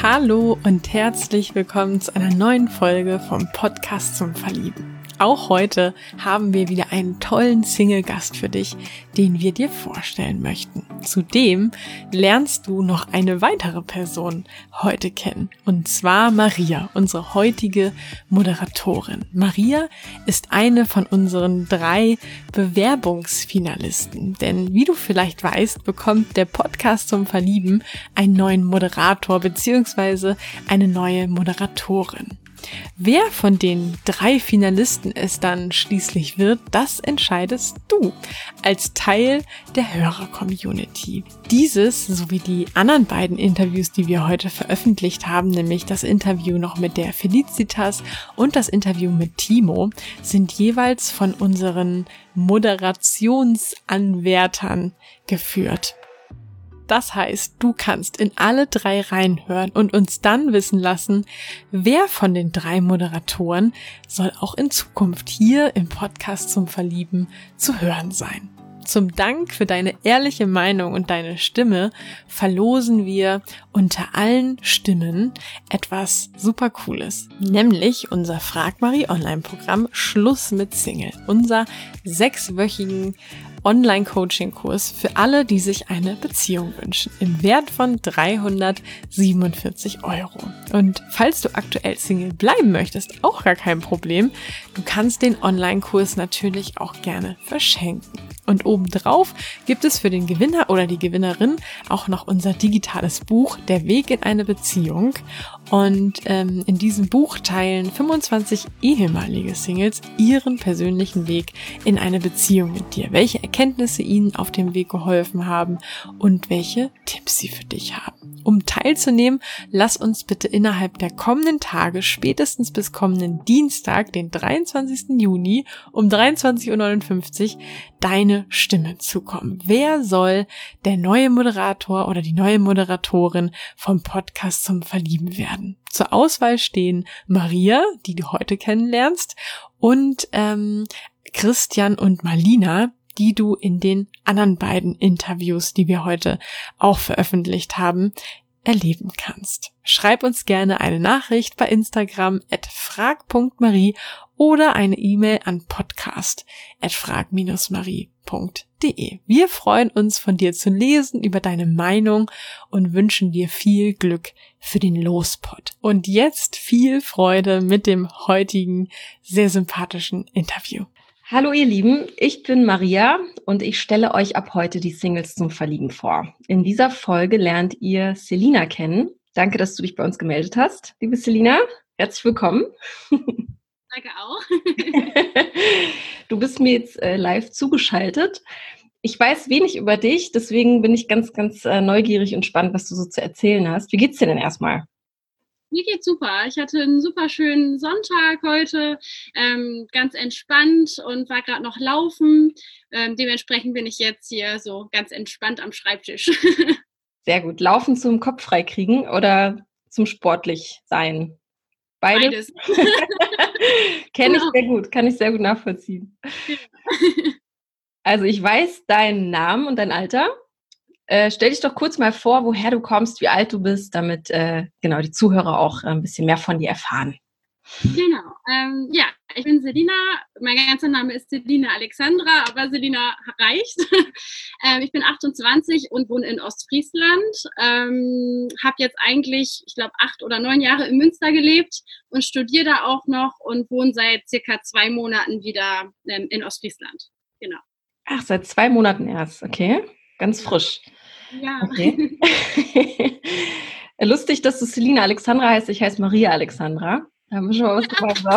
Hallo und herzlich willkommen zu einer neuen Folge vom Podcast zum Verlieben. Auch heute haben wir wieder einen tollen Single-Gast für dich, den wir dir vorstellen möchten. Zudem lernst du noch eine weitere Person heute kennen, und zwar Maria, unsere heutige Moderatorin. Maria ist eine von unseren 3 Bewerbungsfinalisten, denn wie du vielleicht weißt, bekommt der Podcast zum Verlieben einen neuen Moderator bzw. eine neue Moderatorin. Wer von den 3 Finalisten es dann schließlich wird, das entscheidest du als Teil der Hörer-Community. Dieses sowie die anderen beiden Interviews, die wir heute veröffentlicht haben, nämlich das Interview noch mit der Felicitas und das Interview mit Timo, sind jeweils von unseren Moderationsanwärtern geführt. Das heißt, du kannst in alle 3 reinhören und uns dann wissen lassen, wer von den 3 Moderatoren soll auch in Zukunft hier im Podcast zum Verlieben zu hören sein. Zum Dank für deine ehrliche Meinung und deine Stimme verlosen wir unter allen Stimmen etwas super Cooles, nämlich unser Frag Marie Online-Programm Schluss mit Single, unser 6-wöchigen Online-Coaching-Kurs für alle, die sich eine Beziehung wünschen, im Wert von 347 €. Und falls du aktuell Single bleiben möchtest, auch gar kein Problem. Du kannst den Online-Kurs natürlich auch gerne verschenken. Und obendrauf gibt es für den Gewinner oder die Gewinnerin auch noch unser digitales Buch, Der Weg in eine Beziehung. Und in diesem Buch teilen 25 ehemalige Singles ihren persönlichen Weg in eine Beziehung mit dir, welche Erkenntnisse ihnen auf dem Weg geholfen haben und welche Tipps sie für dich haben. Um teilzunehmen, lass uns bitte innerhalb der kommenden Tage, spätestens bis kommenden Dienstag, den 23. Juni um 23:59 Uhr, deine Stimme zukommen. Wer soll der neue Moderator oder die neue Moderatorin vom Podcast zum Verlieben werden? Zur Auswahl stehen Maria, die du heute kennenlernst, und Christian und Marlina, die du in den anderen beiden Interviews, die wir heute auch veröffentlicht haben, erleben kannst. Schreib uns gerne eine Nachricht bei Instagram @frag.marie oder eine E-Mail an podcast@frag-marie.de. Wir freuen uns, von dir zu lesen, über deine Meinung und wünschen dir viel Glück für den Lospot. Und jetzt viel Freude mit dem heutigen sehr sympathischen Interview. Hallo ihr Lieben, ich bin Maria und ich stelle euch ab heute die Singles zum Verlieben vor. In dieser Folge lernt ihr Selina kennen. Danke, dass du dich bei uns gemeldet hast, liebe Selina. Herzlich willkommen. Danke auch. Du bist mir jetzt live zugeschaltet. Ich weiß wenig über dich, deswegen bin ich ganz neugierig und spannend, was du so zu erzählen hast. Wie geht's dir denn erstmal? Mir geht's super. Ich hatte einen super schönen Sonntag heute, ganz entspannt und war gerade noch laufen. Dementsprechend bin ich jetzt hier so ganz entspannt am Schreibtisch. Sehr gut. Laufen zum Kopf frei kriegen oder zum sportlich sein? Beides. Kenne ich sehr gut, kann ich sehr gut nachvollziehen. Ja. Also ich weiß deinen Namen und dein Alter. Stell dich doch kurz mal vor, woher du kommst, wie alt du bist, damit die Zuhörer auch ein bisschen mehr von dir erfahren. Genau. Ja, ich bin Selina. Mein ganzer Name ist Selina Alexandra, aber Selina reicht. Ich bin 28 und wohne in Ostfriesland. Habe jetzt eigentlich, ich glaube, 8 oder 9 Jahre in Münster gelebt und studiere da auch noch und wohne seit circa 2 Monaten wieder in Ostfriesland. Genau. Ach, seit 2 Monaten erst, okay. Ganz frisch. Ja. Okay. Lustig, dass du Selina Alexandra heißt. Ich heiße Maria Alexandra. Da haben wir schon mal was gemeinsam.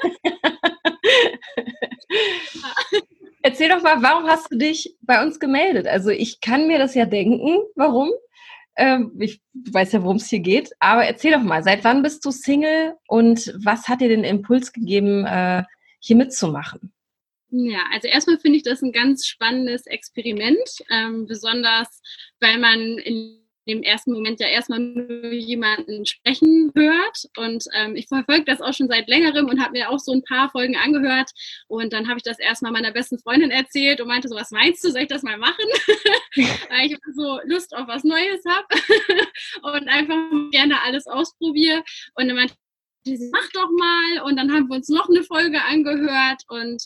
Erzähl doch mal, warum hast du dich bei uns gemeldet? Also ich kann mir das ja denken, warum. Ich weiß ja, worum es hier geht. Aber erzähl doch mal, seit wann bist du Single und was hat dir den Impuls gegeben, hier mitzumachen? Ja, also erstmal finde ich das ein ganz spannendes Experiment, besonders weil man in im ersten Moment ja erstmal nur jemanden sprechen hört. Und ich verfolge das auch schon seit längerem und habe mir auch so ein paar Folgen angehört. Und dann habe ich das erstmal meiner besten Freundin erzählt und meinte so, was meinst du, soll ich das mal machen? Weil ich so Lust auf was Neues habe und einfach gerne alles ausprobiere. Und dann meinte sie, mach doch mal. Und dann haben wir uns noch eine Folge angehört und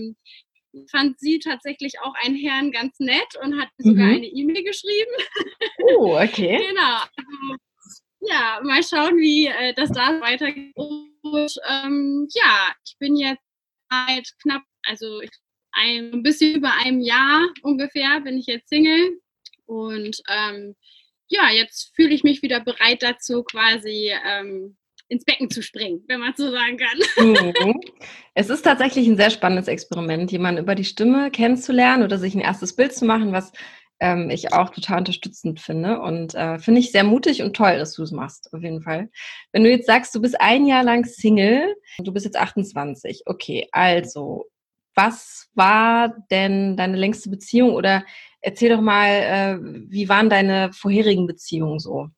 fand sie tatsächlich auch einen Herrn ganz nett und hat sogar eine E-Mail geschrieben. Oh, okay. Genau. Also, ja, mal schauen, wie das da weitergeht. Und ja, ich bin jetzt seit knapp, also ein bisschen über einem Jahr ungefähr bin ich jetzt Single. Und ja, jetzt fühle ich mich wieder bereit dazu, quasi ins Becken zu springen, wenn man so sagen kann. Es ist tatsächlich ein sehr spannendes Experiment, jemanden über die Stimme kennenzulernen oder sich ein erstes Bild zu machen, was ich auch total unterstützend finde und finde ich sehr mutig und toll, dass du es machst, auf jeden Fall. Wenn du jetzt sagst, du bist ein Jahr lang Single, du bist jetzt 28, okay, also, was war denn deine längste Beziehung oder erzähl doch mal, wie waren deine vorherigen Beziehungen so?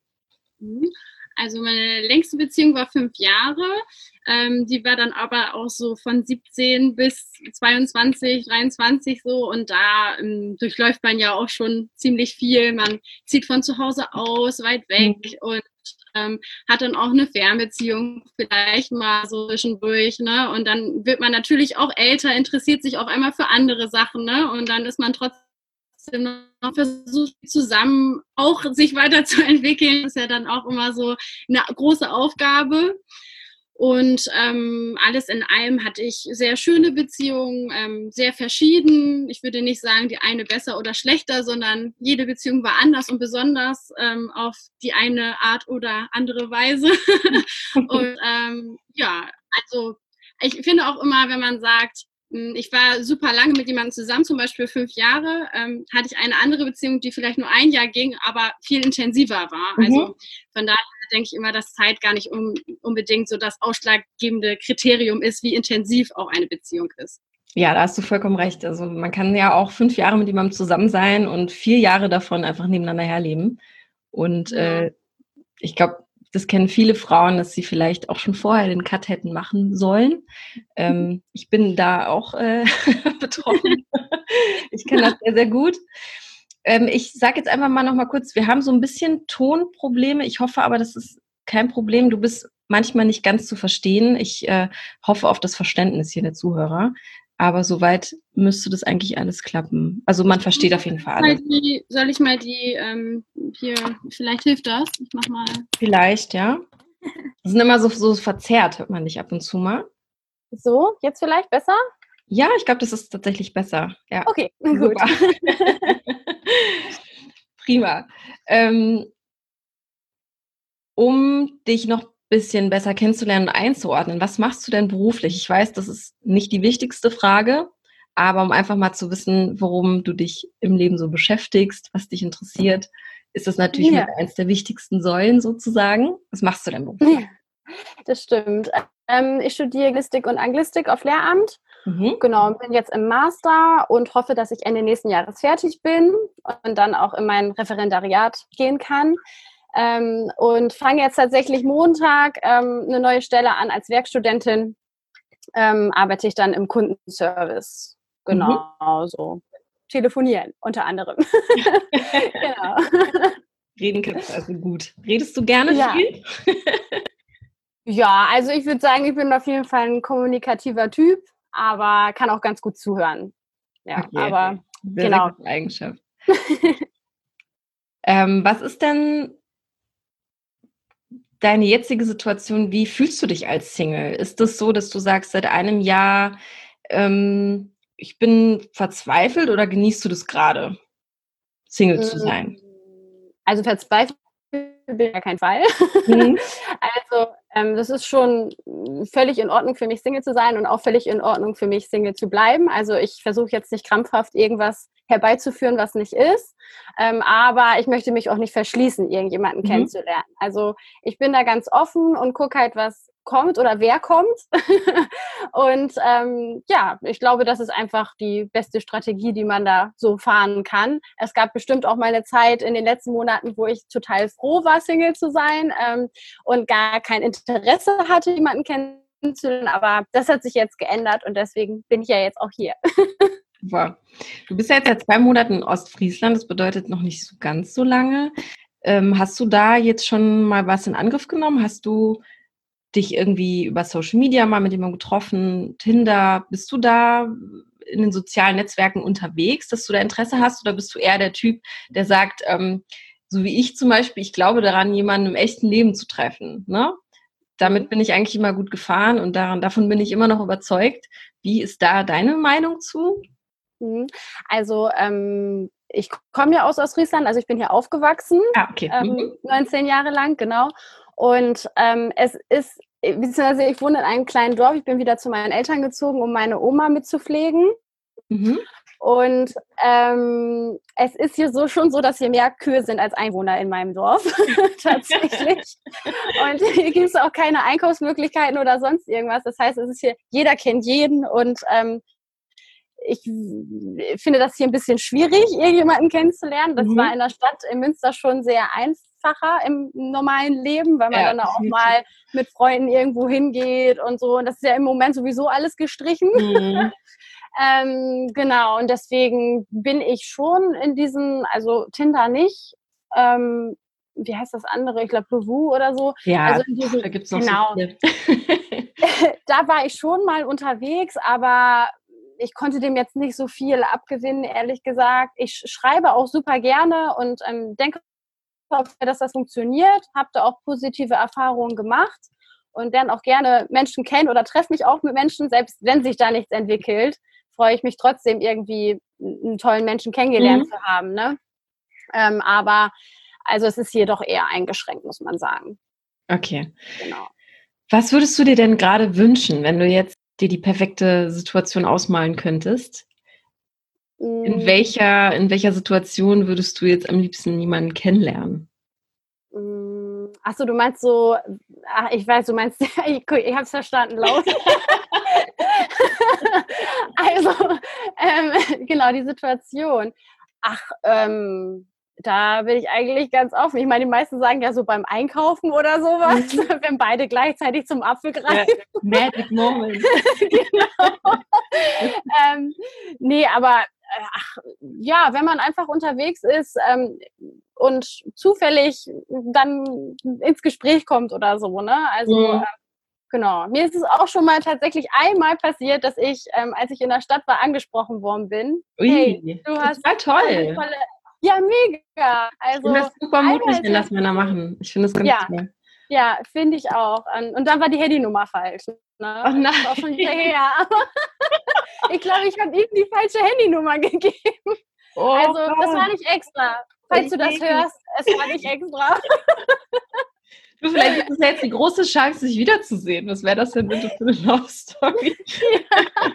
Also meine längste Beziehung war 5 Jahre. Die war dann aber auch so von 17 bis 22, 23 so. Und da durchläuft man ja auch schon ziemlich viel. Man zieht von zu Hause aus, weit weg und hat dann auch eine Fernbeziehung vielleicht mal so zwischendurch. Ne? Und dann wird man natürlich auch älter, interessiert sich auf einmal für andere Sachen. Ne? Und dann ist man trotzdem noch versucht, zusammen auch sich weiterzuentwickeln. Das ist ja dann auch immer so eine große Aufgabe. Und alles in allem hatte ich sehr schöne Beziehungen, sehr verschieden. Ich würde nicht sagen, die eine besser oder schlechter, sondern jede Beziehung war anders und besonders auf die eine Art oder andere Weise. Und ja, also ich finde auch immer, wenn man sagt, ich war super lange mit jemandem zusammen, zum Beispiel 5 Jahre, hatte ich eine andere Beziehung, die vielleicht nur ein Jahr ging, aber viel intensiver war. Also von daher denke ich immer, dass Zeit gar nicht unbedingt so das ausschlaggebende Kriterium ist, wie intensiv auch eine Beziehung ist. Ja, da hast du vollkommen recht. Also man kann ja auch 5 Jahre mit jemandem zusammen sein und 4 Jahre davon einfach nebeneinander herleben. Und ich glaube, das kennen viele Frauen, dass sie vielleicht auch schon vorher den Cut hätten machen sollen. Ich bin da auch betroffen. Ich kenne das sehr, sehr gut. Ich sage jetzt einfach mal noch mal kurz, wir haben so ein bisschen Tonprobleme. Ich hoffe aber, das ist kein Problem. Du bist manchmal nicht ganz zu verstehen. Ich hoffe auf das Verständnis hier der Zuhörer. Aber soweit müsste das eigentlich alles klappen. Also man versteht auf jeden Fall alles. Soll ich mal die, hier, vielleicht hilft das. Ich mach mal. Vielleicht, ja. Das sind immer so verzerrt, hört man dich ab und zu mal. So, jetzt vielleicht besser? Ja, ich glaube, das ist tatsächlich besser. Ja. Okay, gut. Prima. Um dich noch ein bisschen besser kennenzulernen und einzuordnen, was machst du denn beruflich? Ich weiß, das ist nicht die wichtigste Frage, aber um einfach mal zu wissen, worum du dich im Leben so beschäftigst, was dich interessiert, ist das natürlich mit eins der wichtigsten Säulen sozusagen. Was machst du denn beruflich? Ja, das stimmt. Ich studiere Anglistik und Anglistik auf Lehramt. Genau, bin jetzt im Master und hoffe, dass ich Ende nächsten Jahres fertig bin und dann auch in mein Referendariat gehen kann. Und fange jetzt tatsächlich Montag eine neue Stelle an als Werkstudentin. Arbeite ich dann im Kundenservice. Genau, so. Telefonieren unter anderem. Genau. Reden kannst du also gut. Redest du gerne viel? Ja, also ich würde sagen, ich bin auf jeden Fall ein kommunikativer Typ, aber kann auch ganz gut zuhören. Ja, okay, aber sehr, genau. Sehr gute Eigenschaft. Was ist denn deine jetzige Situation? Wie fühlst du dich als Single? Ist das so, dass du sagst, seit einem Jahr, ich bin verzweifelt oder genießt du das gerade, Single zu sein? Also verzweifelt bin ich auf keinen Fall. Also das ist schon völlig in Ordnung für mich, Single zu sein und auch völlig in Ordnung für mich, Single zu bleiben. Also ich versuche jetzt nicht krampfhaft irgendwas herbeizuführen, was nicht ist. Aber ich möchte mich auch nicht verschließen, irgendjemanden kennenzulernen. Also ich bin da ganz offen und gucke halt, was kommt oder wer kommt. Und ich glaube, das ist einfach die beste Strategie, die man da so fahren kann. Es gab bestimmt auch mal eine Zeit in den letzten Monaten, wo ich total froh war, Single zu sein und gar kein Interesse hatte, jemanden kennenzulernen. Aber das hat sich jetzt geändert und deswegen bin ich ja jetzt auch hier. Super. Du bist ja jetzt seit 2 Monaten in Ostfriesland, das bedeutet noch nicht so ganz so lange. Hast du da jetzt schon mal was in Angriff genommen? Hast du dich irgendwie über Social Media mal mit jemandem getroffen, Tinder? Bist du da in den sozialen Netzwerken unterwegs, dass du da Interesse hast? Oder bist du eher der Typ, der sagt, so wie ich zum Beispiel, ich glaube daran, jemanden im echten Leben zu treffen, ne? Damit bin ich eigentlich immer gut gefahren und davon bin ich immer noch überzeugt. Wie ist da deine Meinung zu? Also ich komme ja aus Ostfriesland, also ich bin hier aufgewachsen, 19 Jahre lang, genau. Und es ist, beziehungsweise ich wohne in einem kleinen Dorf, ich bin wieder zu meinen Eltern gezogen, um meine Oma mitzupflegen. Und es ist hier schon so, dass hier mehr Kühe sind als Einwohner in meinem Dorf, tatsächlich. Und hier gibt es auch keine Einkaufsmöglichkeiten oder sonst irgendwas. Das heißt, es ist hier, jeder kennt jeden und ich finde das hier ein bisschen schwierig, irgendjemanden kennenzulernen. Das war in der Stadt in Münster schon sehr einfacher im normalen Leben, weil man dann auch mal mit Freunden irgendwo hingeht und so. Und das ist ja im Moment sowieso alles gestrichen. Genau, und deswegen bin ich schon in diesen, also Tinder nicht, wie heißt das andere? Ich glaube, Lovoo oder so. Ja, also da gibt es noch so viele. Da war ich schon mal unterwegs, aber ich konnte dem jetzt nicht so viel abgewinnen, ehrlich gesagt. Ich schreibe auch super gerne und denke, dass das funktioniert. Habe da auch positive Erfahrungen gemacht und lerne auch gerne Menschen kennen oder treffe mich auch mit Menschen, selbst wenn sich da nichts entwickelt, freue ich mich trotzdem irgendwie, einen tollen Menschen kennengelernt zu haben. Ne? Aber also es ist hier doch eher eingeschränkt, muss man sagen. Okay. Genau. Was würdest du dir denn gerade wünschen, wenn du jetzt dir die perfekte Situation ausmalen könntest? In welcher Situation würdest du jetzt am liebsten jemanden kennenlernen? Achso, du meinst so, ich weiß, du meinst, ich habe es verstanden, laut. Also, genau, die Situation. Da bin ich eigentlich ganz offen. Ich meine, die meisten sagen ja so beim Einkaufen oder sowas, wenn beide gleichzeitig zum Apfel greifen. Magic Moment. Genau. Nee, aber wenn man einfach unterwegs ist und zufällig dann ins Gespräch kommt oder so, ne? Also genau. Mir ist es auch schon mal tatsächlich einmal passiert, dass ich, als ich in der Stadt war, angesprochen worden bin. Hey, du hast toll. Ja, mega. Also, ich finde das super mutig, wenn das Männer machen. Ich finde das ganz toll. Ja, finde ich auch. Und dann war die Handynummer falsch. Ne? Oh nein. Das ist auch schon her. Ich glaube, ich habe ihm die falsche Handynummer gegeben. Oh, also, das war nicht extra. Falls du das hörst, es war nicht extra. Du, vielleicht ist es ja jetzt die große Chance, sich wiederzusehen. Was wäre das denn bitte für eine Love Story? Ja.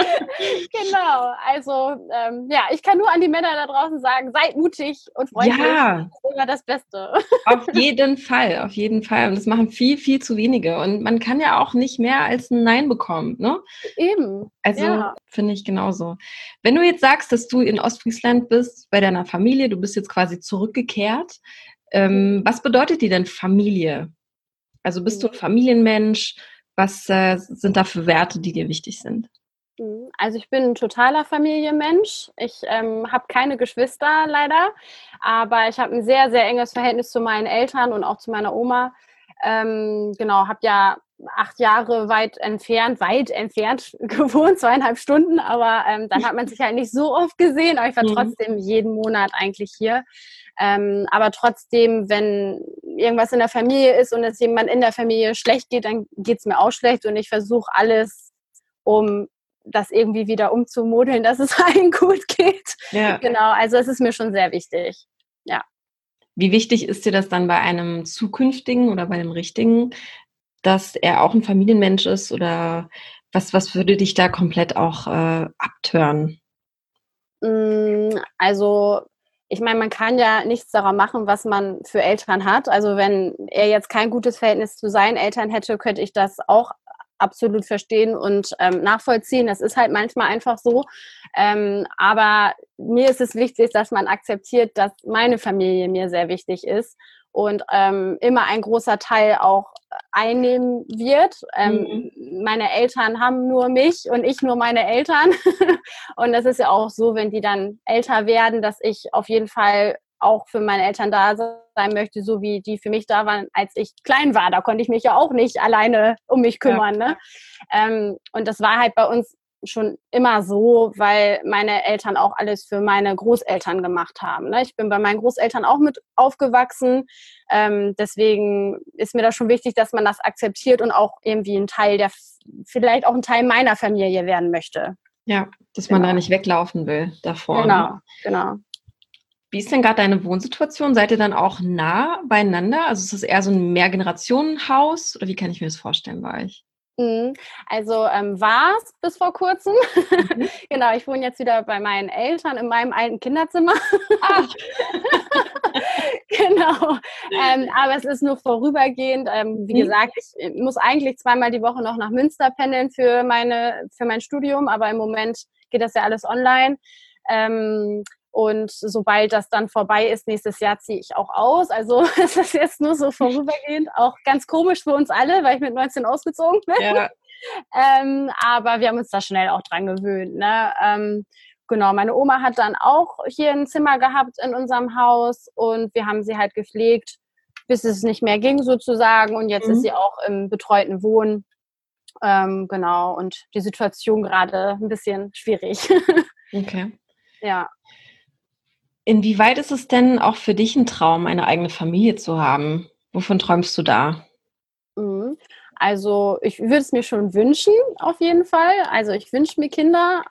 Genau, also ich kann nur an die Männer da draußen sagen, seid mutig und freundlich. Ja. Das ist immer das Beste. Auf jeden Fall, auf jeden Fall. Und das machen viel, viel zu wenige. Und man kann ja auch nicht mehr als ein Nein bekommen, ne? Eben. Also finde ich genauso. Wenn du jetzt sagst, dass du in Ostfriesland bist, bei deiner Familie, du bist jetzt quasi zurückgekehrt, was bedeutet dir denn Familie? Also bist du ein Familienmensch? Was sind da für Werte, die dir wichtig sind? Also ich bin ein totaler Familienmensch. Ich habe keine Geschwister leider, aber ich habe ein sehr, sehr enges Verhältnis zu meinen Eltern und auch zu meiner Oma. Genau, habe ja 8 Jahre weit entfernt gewohnt, 2,5 Stunden, aber dann hat man sich halt nicht so oft gesehen, aber ich war trotzdem jeden Monat eigentlich hier. Aber trotzdem, wenn irgendwas in der Familie ist und es jemand in der Familie schlecht geht, dann geht es mir auch schlecht und ich versuche alles, um das irgendwie wieder umzumodeln, dass es allen gut geht. Ja. Genau, also es ist mir schon sehr wichtig. Ja. Wie wichtig ist dir das dann bei einem zukünftigen oder bei einem richtigen, dass er auch ein Familienmensch ist oder was würde dich da komplett auch abtören? Also ich meine, man kann ja nichts daran machen, was man für Eltern hat. Also wenn er jetzt kein gutes Verhältnis zu seinen Eltern hätte, könnte ich das auch absolut verstehen und nachvollziehen. Das ist halt manchmal einfach so. Aber mir ist es wichtig, dass man akzeptiert, dass meine Familie mir sehr wichtig ist und immer ein großer Teil auch einnehmen wird. Meine Eltern haben nur mich und ich nur meine Eltern. Und das ist ja auch so, wenn die dann älter werden, dass ich auf jeden Fall auch für meine Eltern da sein möchte, so wie die für mich da waren, als ich klein war. Da konnte ich mich ja auch nicht alleine um mich kümmern. Ja. Ne? Und das war halt bei uns schon immer so, weil meine Eltern auch alles für meine Großeltern gemacht haben. Ne? Ich bin bei meinen Großeltern auch mit aufgewachsen. Deswegen ist mir das schon wichtig, dass man das akzeptiert und auch irgendwie ein Teil vielleicht auch ein Teil meiner Familie werden möchte. Ja, dass man da nicht weglaufen will davor. Genau. Wie ist denn gerade deine Wohnsituation? Seid ihr dann auch nah beieinander? Also ist das eher so ein Mehrgenerationenhaus oder wie kann ich mir das vorstellen bei euch? Also war es bis vor kurzem. Genau, ich wohne jetzt wieder bei meinen Eltern in meinem alten Kinderzimmer. Ach. Genau, aber es ist nur vorübergehend. Wie gesagt, ich muss eigentlich 2-mal die Woche noch nach Münster pendeln für mein Studium, aber im Moment geht das ja alles online. Und sobald das dann vorbei ist, nächstes Jahr ziehe ich auch aus. Also es ist jetzt nur so vorübergehend, auch ganz komisch für uns alle, weil ich mit 19 ausgezogen bin. Ja. Aber wir haben uns da schnell auch dran gewöhnt. Ne? Genau, meine Oma hat dann auch hier ein Zimmer gehabt in unserem Haus und wir haben sie halt gepflegt, bis es nicht mehr ging sozusagen. Und jetzt ist sie auch im betreuten Wohnen. Genau, und die Situation gerade ein bisschen schwierig. Okay. Ja. Inwieweit ist es denn auch für dich ein Traum, eine eigene Familie zu haben? Wovon träumst du da? Also ich würde es mir schon wünschen, auf jeden Fall. Also ich wünsche mir Kinder.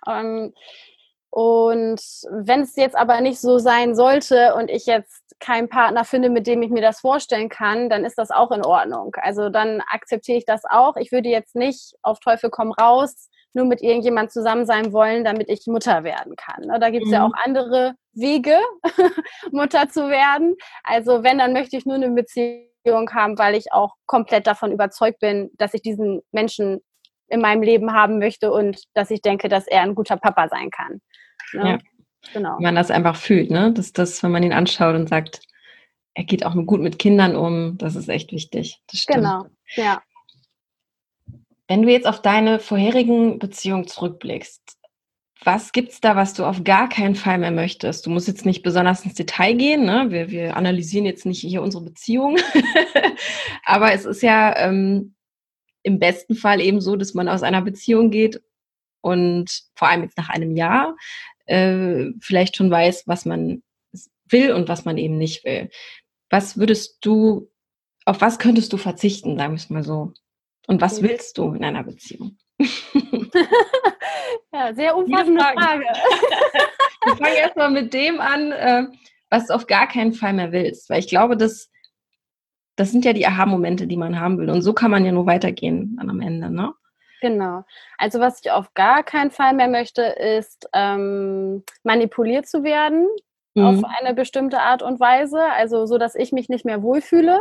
Und wenn es jetzt aber nicht so sein sollte und ich jetzt keinen Partner finde, mit dem ich mir das vorstellen kann, dann ist das auch in Ordnung. Also dann akzeptiere ich das auch. Ich würde jetzt nicht auf Teufel komm raus nur mit irgendjemand zusammen sein wollen, damit ich Mutter werden kann. Da gibt es ja auch andere Wege, Mutter zu werden. Also wenn, dann möchte ich nur eine Beziehung haben, weil ich auch komplett davon überzeugt bin, dass ich diesen Menschen in meinem Leben haben möchte und dass ich denke, dass er ein guter Papa sein kann. Ne? Ja, genau. Wenn man das einfach fühlt, ne? Dass das, wenn man ihn anschaut und sagt, er geht auch gut mit Kindern um, das ist echt wichtig. Das stimmt. Genau, ja. Wenn du jetzt auf deine vorherigen Beziehungen zurückblickst, was gibt's da, was du auf gar keinen Fall mehr möchtest? Du musst jetzt nicht besonders ins Detail gehen, ne? Wir analysieren jetzt nicht hier unsere Beziehung, aber es ist ja im besten Fall eben so, dass man aus einer Beziehung geht und vor allem jetzt nach einem Jahr vielleicht schon weiß, was man will und was man eben nicht will. Auf was könntest du verzichten, sagen wir es mal so? Und was willst du in einer Beziehung? Ja, sehr umfassende Frage. Wir fangen erstmal mit dem an, was du auf gar keinen Fall mehr willst. Weil ich glaube, das sind ja die Aha-Momente, die man haben will. Und so kann man ja nur weitergehen dann am Ende, ne? Genau. Also was ich auf gar keinen Fall mehr möchte, ist manipuliert zu werden auf eine bestimmte Art und Weise. Also so, dass ich mich nicht mehr wohlfühle.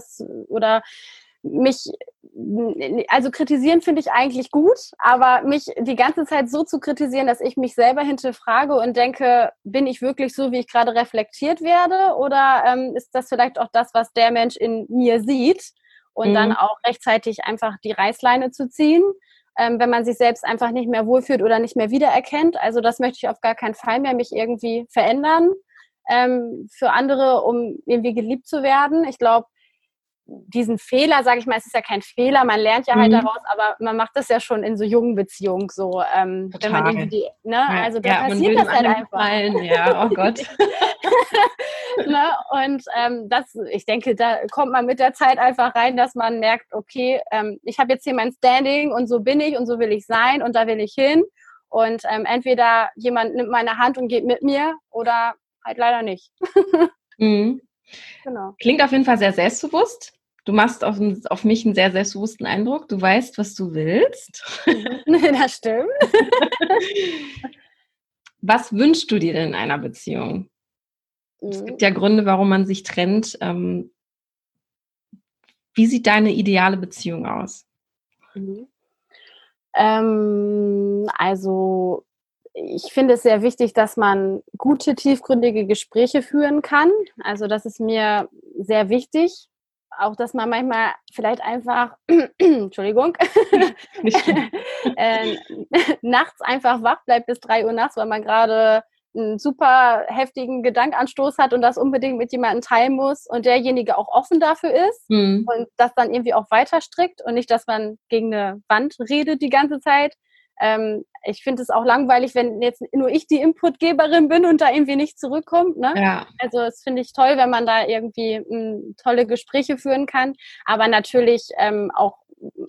Also kritisieren finde ich eigentlich gut, aber mich die ganze Zeit so zu kritisieren, dass ich mich selber hinterfrage und denke, bin ich wirklich so, wie ich gerade reflektiert werde, oder ist das vielleicht auch das, was der Mensch in mir sieht, und dann auch rechtzeitig einfach die Reißleine zu ziehen, wenn man sich selbst einfach nicht mehr wohlfühlt oder nicht mehr wiedererkennt. Also das möchte ich auf gar keinen Fall mehr, mich irgendwie verändern für andere, um irgendwie geliebt zu werden. Ich glaube, diesen Fehler, sage ich mal, es ist ja kein Fehler, man lernt ja halt daraus, aber man macht das ja schon in so jungen Beziehungen so, wenn man irgendwie also da passiert das halt einfach. Ja, oh Gott. Ne? Und ich denke, da kommt man mit der Zeit einfach rein, dass man merkt, okay, ich habe jetzt hier mein Standing und so bin ich und so will ich sein und da will ich hin, und entweder jemand nimmt meine Hand und geht mit mir oder halt leider nicht. Genau. Klingt auf jeden Fall sehr selbstbewusst. Du machst auf mich einen sehr selbstbewussten Eindruck. Du weißt, was du willst. Das stimmt. Was wünschst du dir denn in einer Beziehung? Es gibt ja Gründe, warum man sich trennt. Wie sieht deine ideale Beziehung aus? Also ich finde es sehr wichtig, dass man gute, tiefgründige Gespräche führen kann. Also das ist mir sehr wichtig. Auch, dass man manchmal vielleicht einfach, Entschuldigung, nachts einfach wach bleibt bis 3 Uhr nachts, weil man gerade einen super heftigen Gedankenanstoß hat und das unbedingt mit jemandem teilen muss und derjenige auch offen dafür ist und das dann irgendwie auch weiter strickt und nicht, dass man gegen eine Wand redet die ganze Zeit. Ich finde es auch langweilig, wenn jetzt nur ich die Inputgeberin bin und da irgendwie nicht zurückkommt. Ne? Ja. Also das finde ich toll, wenn man da irgendwie tolle Gespräche führen kann. Aber natürlich auch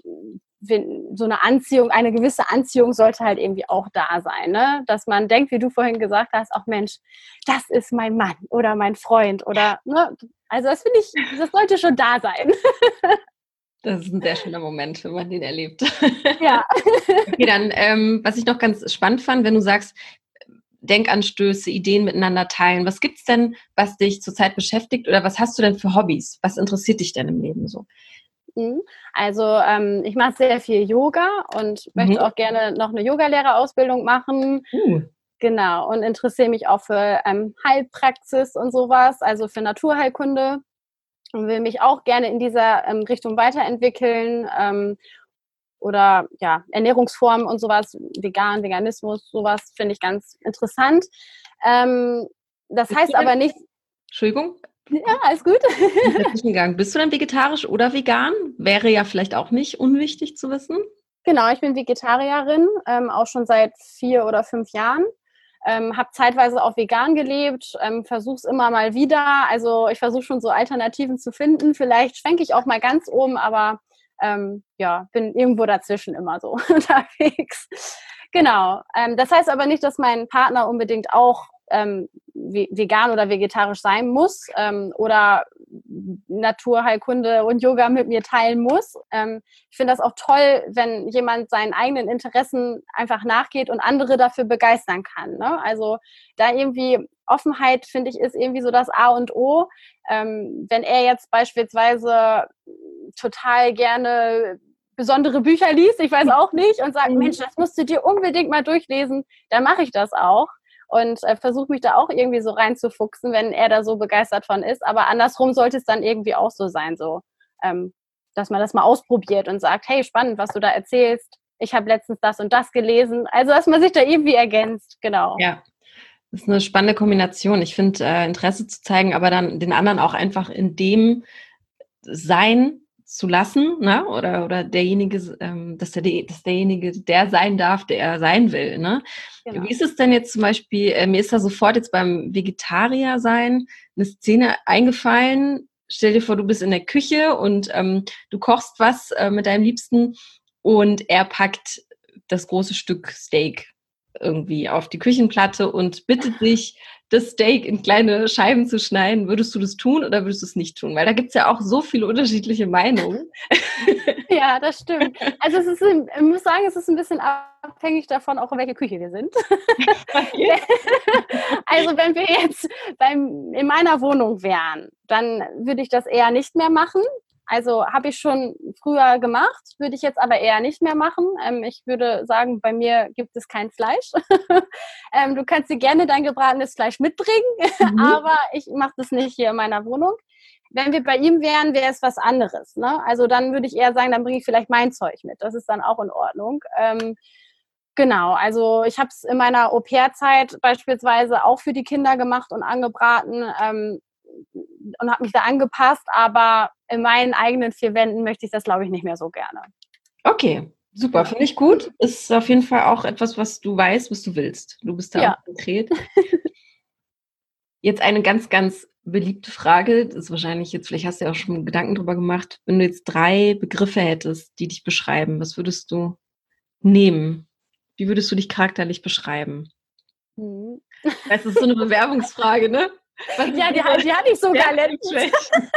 so eine Anziehung, eine gewisse Anziehung sollte halt irgendwie auch da sein. Ne? Dass man denkt, wie du vorhin gesagt hast, ach Mensch, das ist mein Mann oder mein Freund. Oder ne? Also das finde ich, das sollte schon da sein. Das ist ein sehr schöner Moment, wenn man den erlebt. Ja. Okay, dann, was ich noch ganz spannend fand, wenn du sagst, Denkanstöße, Ideen miteinander teilen. Was gibt's denn, was dich zurzeit beschäftigt oder was hast du denn für Hobbys? Was interessiert dich denn im Leben so? Also ich mache sehr viel Yoga und möchte auch gerne noch eine Yogalehrerausbildung machen. Genau, und interessiere mich auch für Heilpraxis und sowas, also für Naturheilkunde. Und will mich auch gerne in dieser Richtung weiterentwickeln oder ja, Ernährungsformen und sowas, Veganismus, sowas finde ich ganz interessant. Das heißt aber nicht... Entschuldigung? Ja, alles gut. Bist du denn vegetarisch oder vegan? Wäre ja vielleicht auch nicht unwichtig zu wissen. Genau, ich bin Vegetarierin, auch schon seit 4 oder 5 Jahren. Habe zeitweise auch vegan gelebt, versuche es immer mal wieder. Also ich versuche schon so Alternativen zu finden. Vielleicht schwenke ich auch mal ganz oben, aber ja, bin irgendwo dazwischen immer so unterwegs. Genau. Das heißt aber nicht, dass mein Partner unbedingt auch vegan oder vegetarisch sein muss oder Naturheilkunde und Yoga mit mir teilen muss. Ich finde das auch toll, wenn jemand seinen eigenen Interessen einfach nachgeht und andere dafür begeistern kann. Ne? Also da irgendwie Offenheit, finde ich, ist irgendwie so das A und O. Wenn er jetzt beispielsweise total gerne besondere Bücher liest, ich weiß auch nicht, und sagt, Mensch, das musst du dir unbedingt mal durchlesen, dann mache ich das auch. Und versuche mich da auch irgendwie so reinzufuchsen, wenn er da so begeistert von ist. Aber andersrum sollte es dann irgendwie auch so sein, so, dass man das mal ausprobiert und sagt, hey, spannend, was du da erzählst. Ich habe letztens das und das gelesen. Also, dass man sich da irgendwie ergänzt, genau. Ja, das ist eine spannende Kombination. Ich finde, Interesse zu zeigen, aber dann den anderen auch einfach in dem sein zu lassen, ne? Oder derjenige, dass derjenige der sein darf, der er sein will. Ne? Genau. Wie ist es denn jetzt zum Beispiel, mir ist da sofort jetzt beim Vegetarier sein eine Szene eingefallen. Stell dir vor, du bist in der Küche und du kochst was mit deinem Liebsten und er packt das große Stück Steak irgendwie auf die Küchenplatte und bittet dich, das Steak in kleine Scheiben zu schneiden. Würdest du das tun oder würdest du es nicht tun? Weil da gibt es ja auch so viele unterschiedliche Meinungen. Ja, das stimmt. Also ich muss sagen, es ist ein bisschen abhängig davon, auch in welcher Küche wir sind. Okay. Also wenn wir jetzt in meiner Wohnung wären, dann würde ich das eher nicht mehr machen. Also habe ich schon früher gemacht, würde ich jetzt aber eher nicht mehr machen. Ich würde sagen, bei mir gibt es kein Fleisch. Du kannst dir gerne dein gebratenes Fleisch mitbringen, aber ich mache das nicht hier in meiner Wohnung. Wenn wir bei ihm wären, wäre es was anderes. Ne? Also dann würde ich eher sagen, dann bringe ich vielleicht mein Zeug mit. Das ist dann auch in Ordnung. Genau, also ich habe es in meiner Au-pair-Zeit beispielsweise auch für die Kinder gemacht und angebraten und habe mich da angepasst, aber in meinen eigenen 4 Wänden möchte ich das, glaube ich, nicht mehr so gerne. Okay, super, finde ich gut. Ist auf jeden Fall auch etwas, was du weißt, was du willst. Du bist da auch konkret. Jetzt eine ganz, ganz beliebte Frage, das ist wahrscheinlich jetzt, vielleicht hast du ja auch schon Gedanken drüber gemacht, wenn du jetzt 3 Begriffe hättest, die dich beschreiben, was würdest du nehmen? Wie würdest du dich charakterlich beschreiben? Das ist so eine Bewerbungsfrage, ne? Ja, die hatte ich sogar letztens.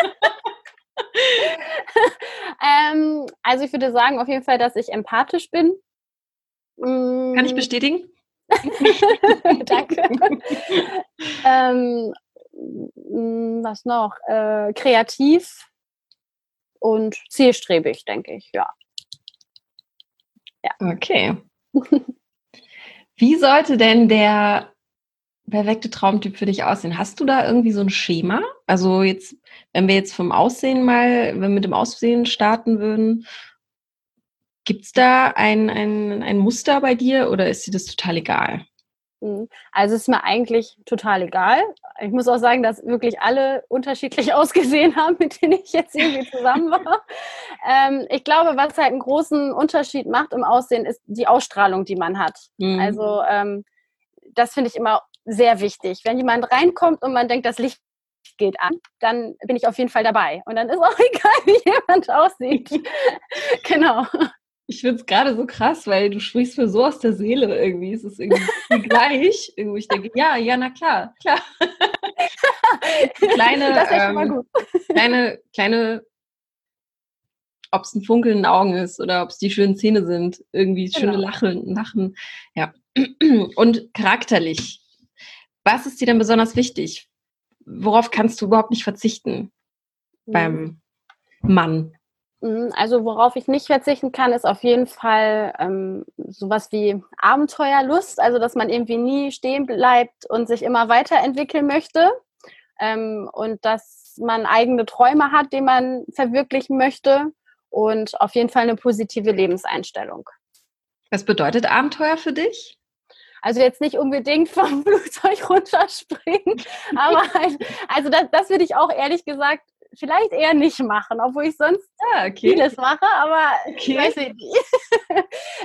Also ich würde sagen auf jeden Fall, dass ich empathisch bin. Kann ich bestätigen? Danke. was noch? Kreativ und zielstrebig, denke ich, ja. Okay. Wie sollte denn der perfekte Traumtyp für dich aussehen? Hast du da irgendwie so ein Schema? Also jetzt, wenn wir jetzt wenn wir mit dem Aussehen starten würden, gibt es da ein Muster bei dir oder ist dir das total egal? Also es ist mir eigentlich total egal. Ich muss auch sagen, dass wirklich alle unterschiedlich ausgesehen haben, mit denen ich jetzt irgendwie zusammen war. Ich glaube, was halt einen großen Unterschied macht im Aussehen, ist die Ausstrahlung, die man hat. Also das finde ich immer sehr wichtig. Wenn jemand reinkommt und man denkt, das Licht geht an, dann bin ich auf jeden Fall dabei. Und dann ist auch egal, wie jemand aussieht. Genau. Ich finde es gerade so krass, weil du sprichst mir so aus der Seele irgendwie. Es ist irgendwie gleich. Irgendwie ich denke, ja, na klar. Das ist schon mal gut. Kleine, ob es ein Funkeln in den Augen ist oder ob es die schönen Zähne sind, irgendwie schöne Lachen. Ja. Und charakterlich. Was ist dir denn besonders wichtig? Worauf kannst du überhaupt nicht verzichten beim Mann? Also worauf ich nicht verzichten kann, ist auf jeden Fall sowas wie Abenteuerlust, also dass man irgendwie nie stehen bleibt und sich immer weiterentwickeln möchte und dass man eigene Träume hat, die man verwirklichen möchte und auf jeden Fall eine positive Lebenseinstellung. Was bedeutet Abenteuer für dich? Also jetzt nicht unbedingt vom Flugzeug runterspringen, aber halt, also das würde ich auch ehrlich gesagt vielleicht eher nicht machen, obwohl ich sonst vieles mache, aber weiß ich nicht.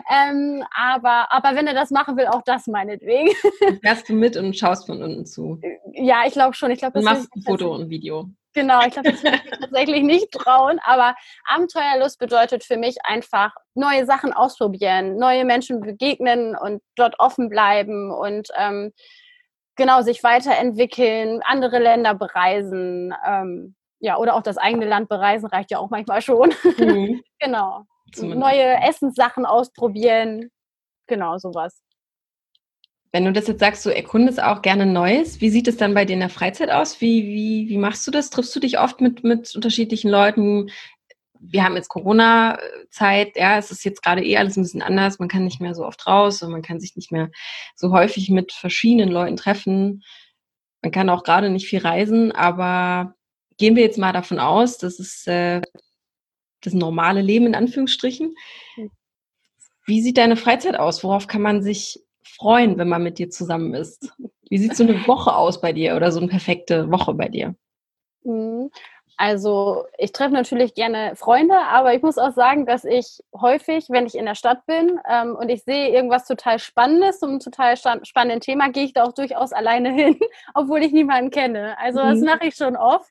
Aber wenn er das machen will, auch das meinetwegen. Fährst du mit und schaust von unten zu? Ja, ich glaube schon. Du machst ein Foto und ein Video. Genau, ich glaube, das würde ich tatsächlich nicht trauen, aber Abenteuerlust bedeutet für mich einfach neue Sachen ausprobieren, neue Menschen begegnen und dort offen bleiben und genau, sich weiterentwickeln, andere Länder bereisen, oder auch das eigene Land bereisen reicht ja auch manchmal schon. Genau. Neue Essenssachen ausprobieren. Genau, sowas. Wenn du das jetzt sagst, du erkundest auch gerne Neues, wie sieht es dann bei dir in der Freizeit aus? Wie machst du das? Triffst du dich oft mit unterschiedlichen Leuten? Wir haben jetzt Corona-Zeit, ja, es ist jetzt gerade alles ein bisschen anders. Man kann nicht mehr so oft raus und man kann sich nicht mehr so häufig mit verschiedenen Leuten treffen. Man kann auch gerade nicht viel reisen, aber gehen wir jetzt mal davon aus, das ist das normale Leben in Anführungsstrichen. Wie sieht deine Freizeit aus? Worauf kann man sich freuen, wenn man mit dir zusammen ist? Wie sieht so eine Woche aus bei dir oder so eine perfekte Woche bei dir? Also ich treffe natürlich gerne Freunde, aber ich muss auch sagen, dass ich häufig, wenn ich in der Stadt bin und ich sehe irgendwas total Spannendes, zum total spannenden Thema, gehe ich da auch durchaus alleine hin, obwohl ich niemanden kenne. Also das mache ich schon oft.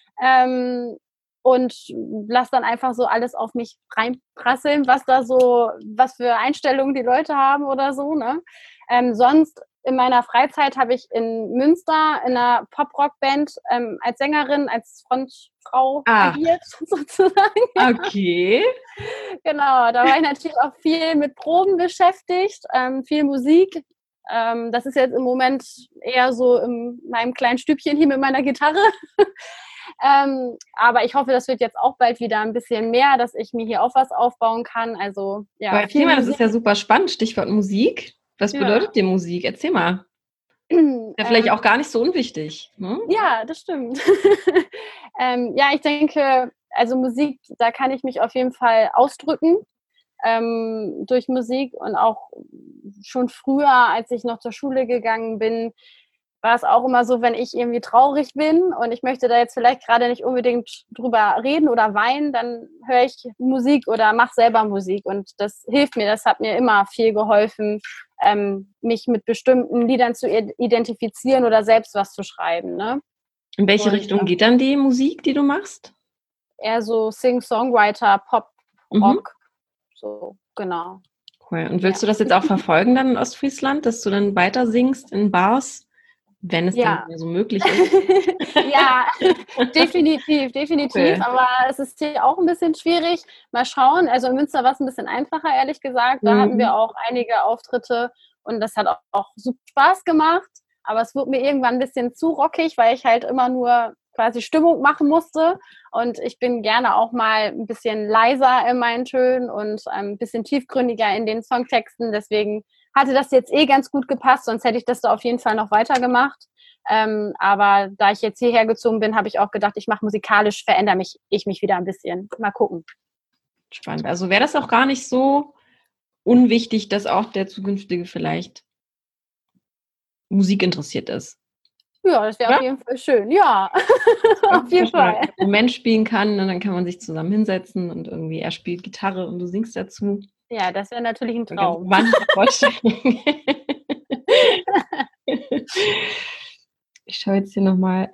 Und lass dann einfach so alles auf mich reinprasseln, was für Einstellungen die Leute haben oder so, ne? Sonst in meiner Freizeit habe ich in Münster in einer Pop-Rock-Band als Sängerin, als Frontfrau agiert, sozusagen. Okay. Genau, da war ich natürlich auch viel mit Proben beschäftigt, viel Musik. Das ist jetzt im Moment eher so in meinem kleinen Stübchen hier mit meiner Gitarre. Aber ich hoffe, das wird jetzt auch bald wieder ein bisschen mehr, dass ich mir hier auch was aufbauen kann. Also ja. Das ist ja super spannend, Stichwort Musik. Was bedeutet dir Musik? Erzähl mal. Ja, vielleicht auch gar nicht so unwichtig. Ne? Ja, das stimmt. Ich denke, also Musik, da kann ich mich auf jeden Fall ausdrücken durch Musik und auch schon früher, als ich noch zur Schule gegangen bin, war es auch immer so, wenn ich irgendwie traurig bin und ich möchte da jetzt vielleicht gerade nicht unbedingt drüber reden oder weinen, dann höre ich Musik oder mache selber Musik und das hilft mir, das hat mir immer viel geholfen, mich mit bestimmten Liedern zu identifizieren oder selbst was zu schreiben. Ne? In welche Richtung geht dann die Musik, die du machst? Eher so Sing-Songwriter, Pop, Rock, so, genau. Cool. Und willst du das jetzt auch verfolgen dann in Ostfriesland, dass du dann weiter singst in Bars? Wenn es dann so möglich ist. Ja, definitiv. Okay. Aber es ist hier auch ein bisschen schwierig. Mal schauen. Also in Münster war es ein bisschen einfacher, ehrlich gesagt. Da hatten wir auch einige Auftritte und das hat auch super Spaß gemacht. aber es wurde mir irgendwann ein bisschen zu rockig, weil ich halt immer nur quasi Stimmung machen musste. Und ich bin gerne auch mal ein bisschen leiser in meinen Tönen und ein bisschen tiefgründiger in den Songtexten. Deswegen hatte das jetzt ganz gut gepasst, sonst hätte ich das da auf jeden Fall noch weitergemacht. Aber da ich jetzt hierher gezogen bin, habe ich auch gedacht, ich mache musikalisch, verändere ich mich wieder ein bisschen. Mal gucken. Spannend. Also wäre das auch gar nicht so unwichtig, dass auch der Zukünftige vielleicht Musik interessiert ist. Ja, das wäre auf jeden Fall schön. Ja, auf jeden Fall. Ein Moment spielen kann und dann kann man sich zusammen hinsetzen und irgendwie er spielt Gitarre und du singst dazu. Ja, das wäre natürlich ein Traum. Ich schaue jetzt hier nochmal.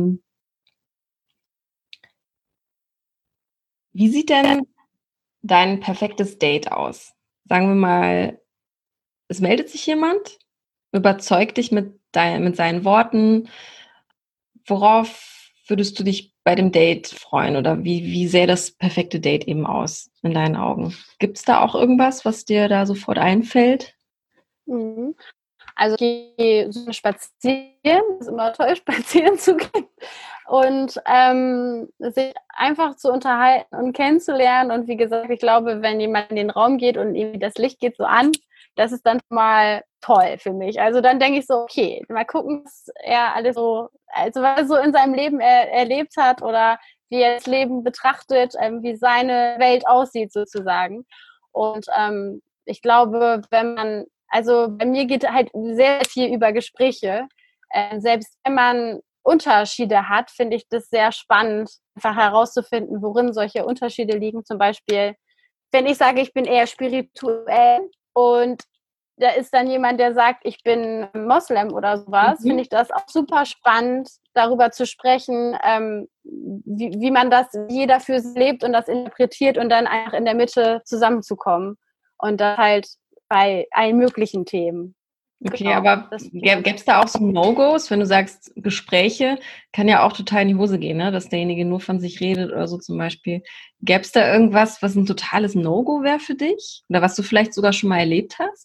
Wie sieht denn dein perfektes Date aus? Sagen wir mal, es meldet sich jemand, überzeugt dich mit seinen Worten. Worauf würdest du dich bei dem Date freuen oder wie sähe das perfekte Date eben aus in deinen Augen? Gibt es da auch irgendwas, was dir da sofort einfällt? Also ich gehe so spazieren, ist immer toll, spazieren zu gehen und sich einfach zu unterhalten und kennenzulernen. Und wie gesagt, ich glaube, wenn jemand in den Raum geht und irgendwie das Licht geht so an, das ist dann mal toll für mich. Also dann denke ich so, okay, mal gucken, was er alles so, also was er so in seinem Leben erlebt hat oder wie er das Leben betrachtet, wie seine Welt aussieht sozusagen. Und ich glaube, also bei mir geht halt sehr viel über Gespräche. Selbst wenn man Unterschiede hat, finde ich das sehr spannend, einfach herauszufinden, worin solche Unterschiede liegen. Zum Beispiel, wenn ich sage, ich bin eher spirituell und da ist dann jemand, der sagt, ich bin Moslem oder sowas, finde ich das auch super spannend, darüber zu sprechen, wie man das jeder für sich lebt und das interpretiert und dann einfach in der Mitte zusammenzukommen. Und das halt bei allen möglichen Themen. Okay, genau, aber gäbe es da auch so No-Gos, wenn du sagst, Gespräche kann ja auch total in die Hose gehen, ne? Dass derjenige nur von sich redet oder so zum Beispiel. Gäbe es da irgendwas, was ein totales No-Go wäre für dich? Oder was du vielleicht sogar schon mal erlebt hast?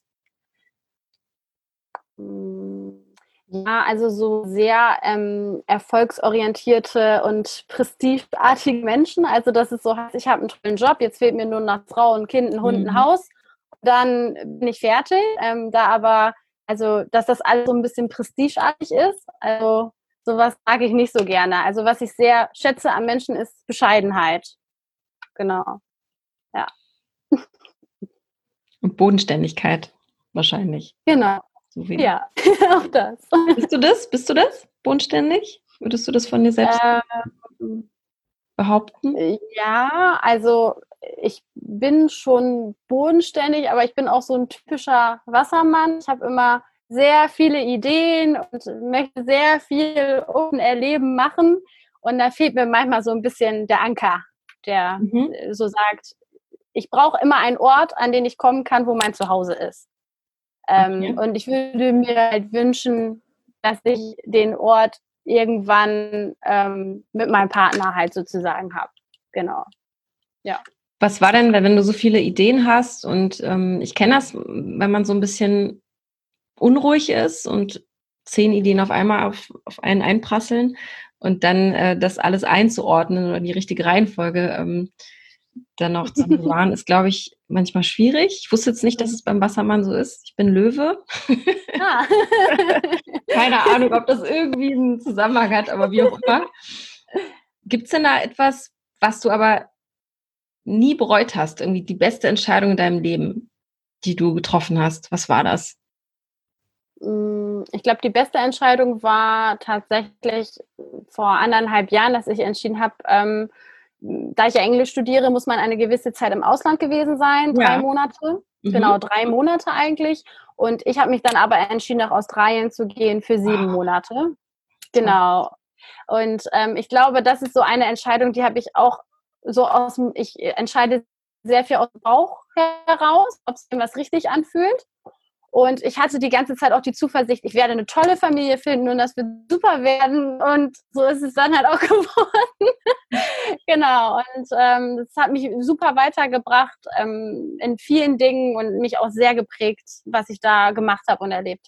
Ja, also so sehr erfolgsorientierte und prestigeartige Menschen. Also das ist so, ich habe einen tollen Job, jetzt fehlt mir nur noch Frau, ein Kind, ein Hund, ein Haus. Dann bin ich fertig. Da aber, also dass das alles so ein bisschen prestigeartig ist, also sowas mag ich nicht so gerne. Also was ich sehr schätze am Menschen ist Bescheidenheit. Genau. Ja. Und Bodenständigkeit wahrscheinlich. Genau. So ja, auch das. Bist du das? Bodenständig? Würdest du das von dir selbst behaupten? Ja, also ich bin schon bodenständig, aber ich bin auch so ein typischer Wassermann. Ich habe immer sehr viele Ideen und möchte sehr viel erleben, machen. Und da fehlt mir manchmal so ein bisschen der Anker, der so sagt, ich brauche immer einen Ort, an den ich kommen kann, wo mein Zuhause ist. Okay. Und ich würde mir halt wünschen, dass ich den Ort irgendwann mit meinem Partner halt sozusagen habe. Genau. Ja. Was war denn, wenn du so viele Ideen hast und ich kenne das, wenn man so ein bisschen unruhig ist und 10 Ideen auf einmal auf einen einprasseln und dann das alles einzuordnen oder die richtige Reihenfolge dann noch zu bewahren, ist, glaube ich, manchmal schwierig. Ich wusste jetzt nicht, dass es beim Wassermann so ist. Ich bin Löwe. Ah. Keine Ahnung, ob das irgendwie einen Zusammenhang hat, aber wie auch immer. Gibt es denn da etwas, was du aber nie bereut hast? Irgendwie die beste Entscheidung in deinem Leben, die du getroffen hast? Was war das? Ich glaube, die beste Entscheidung war tatsächlich vor 1,5 Jahren, dass ich entschieden habe, da ich ja Englisch studiere, muss man eine gewisse Zeit im Ausland gewesen sein, 3 Monate. Genau, 3 Monate eigentlich. Und ich habe mich dann aber entschieden, nach Australien zu gehen für 7 Monate. Genau. Und ich glaube, das ist so eine Entscheidung, die habe ich auch so ich entscheide sehr viel aus dem Bauch heraus, ob es mir was richtig anfühlt. Und ich hatte die ganze Zeit auch die Zuversicht, ich werde eine tolle Familie finden und das wird super werden. Und so ist es dann halt auch geworden. Genau. Und das hat mich super weitergebracht in vielen Dingen und mich auch sehr geprägt, was ich da gemacht habe und erlebt habe.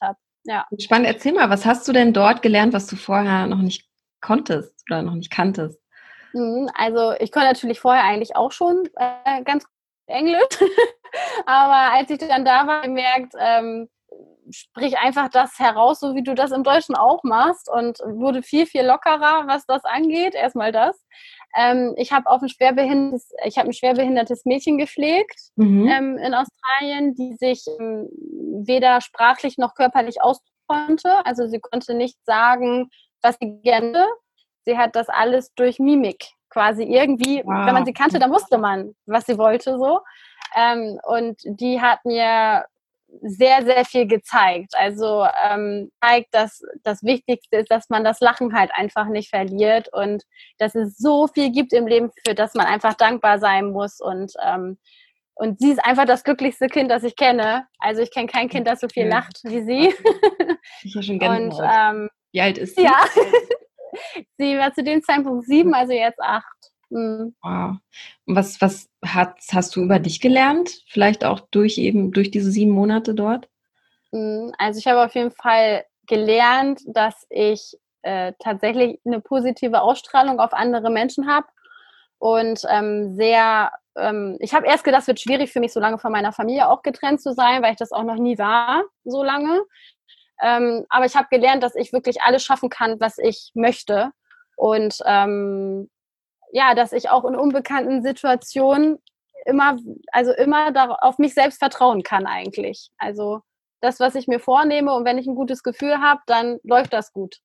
Ja. Spannend, erzähl mal, was hast du denn dort gelernt, was du vorher noch nicht konntest oder noch nicht kanntest? Also ich konnte natürlich vorher eigentlich auch schon ganz gut Englisch, aber als ich dann da war, gemerkt, sprich einfach das heraus, so wie du das im Deutschen auch machst, und wurde viel, viel lockerer, was das angeht. Erstmal das. Ich habe ein schwerbehindertes Mädchen gepflegt in Australien, die sich weder sprachlich noch körperlich ausdrücken konnte. Also sie konnte nicht sagen, was sie gerne. Sie hat das alles durch Mimik quasi irgendwie, wenn man sie kannte, dann wusste man, was sie wollte so. Und die hat mir sehr, sehr viel gezeigt. Also zeigt, dass das Wichtigste ist, dass man das Lachen halt einfach nicht verliert und dass es so viel gibt im Leben, für das man einfach dankbar sein muss. Und sie ist einfach das glücklichste Kind, das ich kenne. Also ich kenne kein Kind, das so viel lacht wie sie. Ich habe schon Gänsehaut. Und wie alt ist sie? Ja, sie war zu dem Zeitpunkt 7, also jetzt 8. Wow. Und was hast du über dich gelernt? Vielleicht auch durch diese 7 Monate dort? Also ich habe auf jeden Fall gelernt, dass ich tatsächlich eine positive Ausstrahlung auf andere Menschen habe und ich habe erst gedacht, es wird schwierig für mich, so lange von meiner Familie auch getrennt zu sein, weil ich das auch noch nie war, so lange. Aber ich habe gelernt, dass ich wirklich alles schaffen kann, was ich möchte. Und dass ich auch in unbekannten Situationen immer auf mich selbst vertrauen kann eigentlich. Also das, was ich mir vornehme, und wenn ich ein gutes Gefühl habe, dann läuft das gut.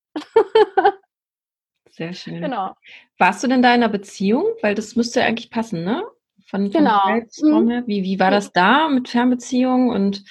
Sehr schön. Genau. Warst du denn da in einer Beziehung? Weil das müsste ja eigentlich passen, ne? Genau. Her. Wie war das da mit Fernbeziehungen und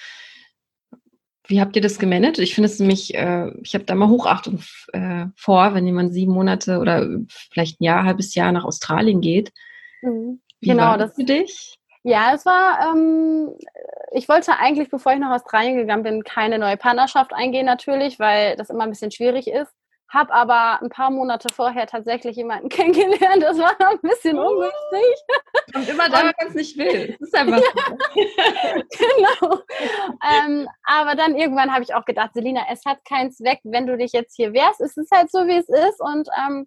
wie habt ihr das gemanagt? Ich finde es nämlich, ich habe da mal Hochachtung vor, wenn jemand 7 Monate oder vielleicht ein halbes Jahr nach Australien geht. Wie war das für dich? Ja, es war, ich wollte eigentlich, bevor ich nach Australien gegangen bin, keine neue Partnerschaft eingehen natürlich, weil das immer ein bisschen schwierig ist. Habe aber ein paar Monate vorher tatsächlich jemanden kennengelernt. Das war ein bisschen ungünstig. Kommt immer da, wenn man es nicht will. Das ist einfach so. Genau. Aber dann irgendwann habe ich auch gedacht, Selina, es hat keinen Zweck, wenn du dich jetzt hier wehrst. Es ist halt so, wie es ist. Und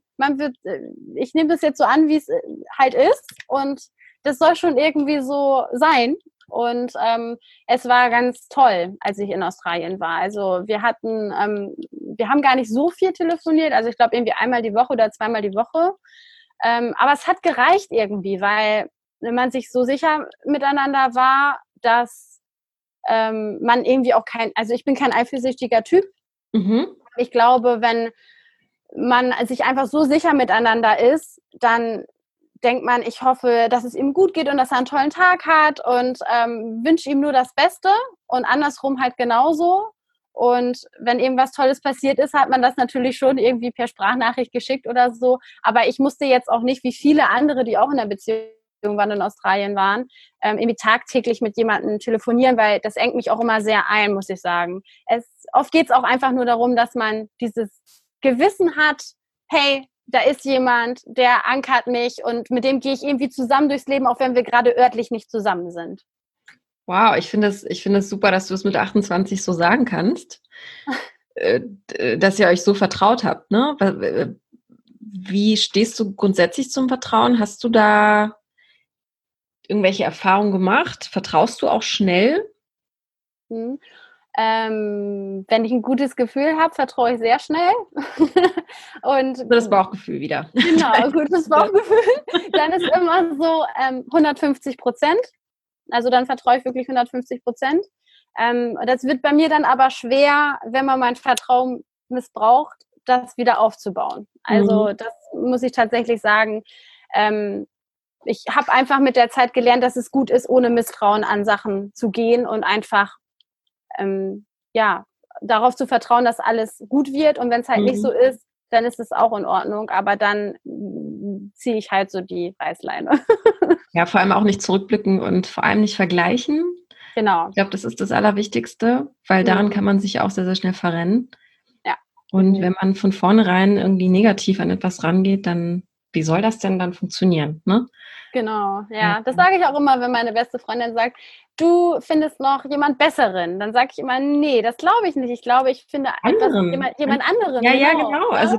ich nehme das jetzt so an, wie es halt ist. Und das soll schon irgendwie so sein. Und es war ganz toll, als ich in Australien war. Also wir haben gar nicht so viel telefoniert. Also ich glaube irgendwie einmal die Woche oder zweimal die Woche. Aber es hat gereicht irgendwie, weil man sich so sicher miteinander war, dass man irgendwie auch also ich bin kein eifersüchtiger Typ. Ich glaube, wenn man sich einfach so sicher miteinander ist, dann denkt man, ich hoffe, dass es ihm gut geht und dass er einen tollen Tag hat und wünsche ihm nur das Beste und andersrum halt genauso. Und wenn irgendwas Tolles passiert ist, hat man das natürlich schon irgendwie per Sprachnachricht geschickt oder so. Aber ich musste jetzt auch nicht, wie viele andere, die auch in der Beziehung waren, in Australien waren, irgendwie tagtäglich mit jemandem telefonieren, weil das engt mich auch immer sehr ein, muss ich sagen. Oft geht es auch einfach nur darum, dass man dieses Gewissen hat, hey, da ist jemand, der ankert mich und mit dem gehe ich irgendwie zusammen durchs Leben, auch wenn wir gerade örtlich nicht zusammen sind. Wow, ich finde es super, dass du es mit 28 so sagen kannst, dass ihr euch so vertraut habt, ne? Wie stehst du grundsätzlich zum Vertrauen? Hast du da irgendwelche Erfahrungen gemacht? Vertraust du auch schnell? Wenn ich ein gutes Gefühl habe, vertraue ich sehr schnell. Und das Bauchgefühl wieder. Genau, gutes Bauchgefühl. Dann ist immer so 150%. Also dann vertraue ich wirklich 150%. Das wird bei mir dann aber schwer, wenn man mein Vertrauen missbraucht, das wieder aufzubauen. Also das muss ich tatsächlich sagen. Ich habe einfach mit der Zeit gelernt, dass es gut ist, ohne Misstrauen an Sachen zu gehen und einfach darauf zu vertrauen, dass alles gut wird. Und wenn es halt nicht so ist, dann ist es auch in Ordnung. Aber dann ziehe ich halt so die Reißleine. Ja, vor allem auch nicht zurückblicken und vor allem nicht vergleichen. Genau. Ich glaube, das ist das Allerwichtigste, weil daran kann man sich auch sehr, sehr schnell verrennen. Ja. Und wenn man von vornherein irgendwie negativ an etwas rangeht, dann wie soll das denn dann funktionieren? Ne? Genau, ja. Das sage ich auch immer, wenn meine beste Freundin sagt, du findest noch jemand Besseren. Dann sage ich immer, nee, das glaube ich nicht. Ich glaube, ich finde jemand anderen. Ja, genau. Also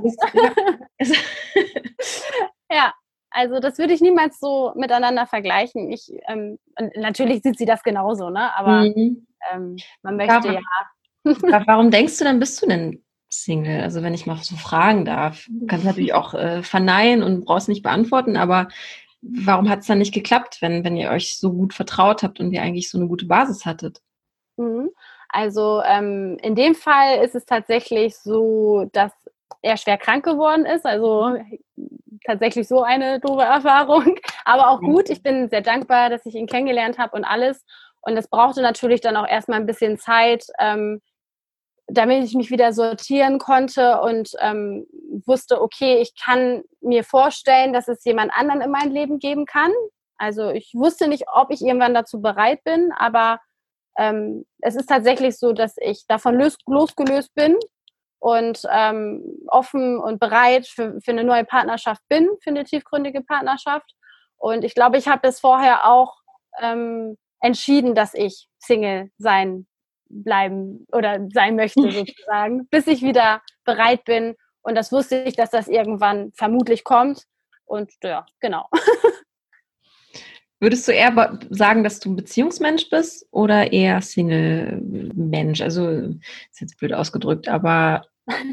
ja, also das würde ich niemals so miteinander vergleichen. Natürlich sieht sie das genauso, ne? Aber man möchte Warum denkst du denn, bist du denn Single? Also wenn ich mal so fragen darf. Du kannst natürlich auch verneinen und brauchst nicht beantworten, aber warum hat es dann nicht geklappt, wenn ihr euch so gut vertraut habt und ihr eigentlich so eine gute Basis hattet? Also in dem Fall ist es tatsächlich so, dass er schwer krank geworden ist. Also tatsächlich so eine doofe Erfahrung. Aber auch gut. Ich bin sehr dankbar, dass ich ihn kennengelernt habe und alles. Und es brauchte natürlich dann auch erstmal ein bisschen Zeit, damit ich mich wieder sortieren konnte und wusste, okay, ich kann mir vorstellen, dass es jemand anderen in mein Leben geben kann. Also ich wusste nicht, ob ich irgendwann dazu bereit bin, aber es ist tatsächlich so, dass ich davon losgelöst bin und offen und bereit für eine neue Partnerschaft bin, für eine tiefgründige Partnerschaft. Und ich glaube, ich habe das vorher auch entschieden, dass ich Single sein möchte sozusagen, bis ich wieder bereit bin. Und das wusste ich, dass das irgendwann vermutlich kommt. Und ja, genau. Würdest du eher sagen, dass du ein Beziehungsmensch bist oder eher Single-Mensch? Also, ist jetzt blöd ausgedrückt, aber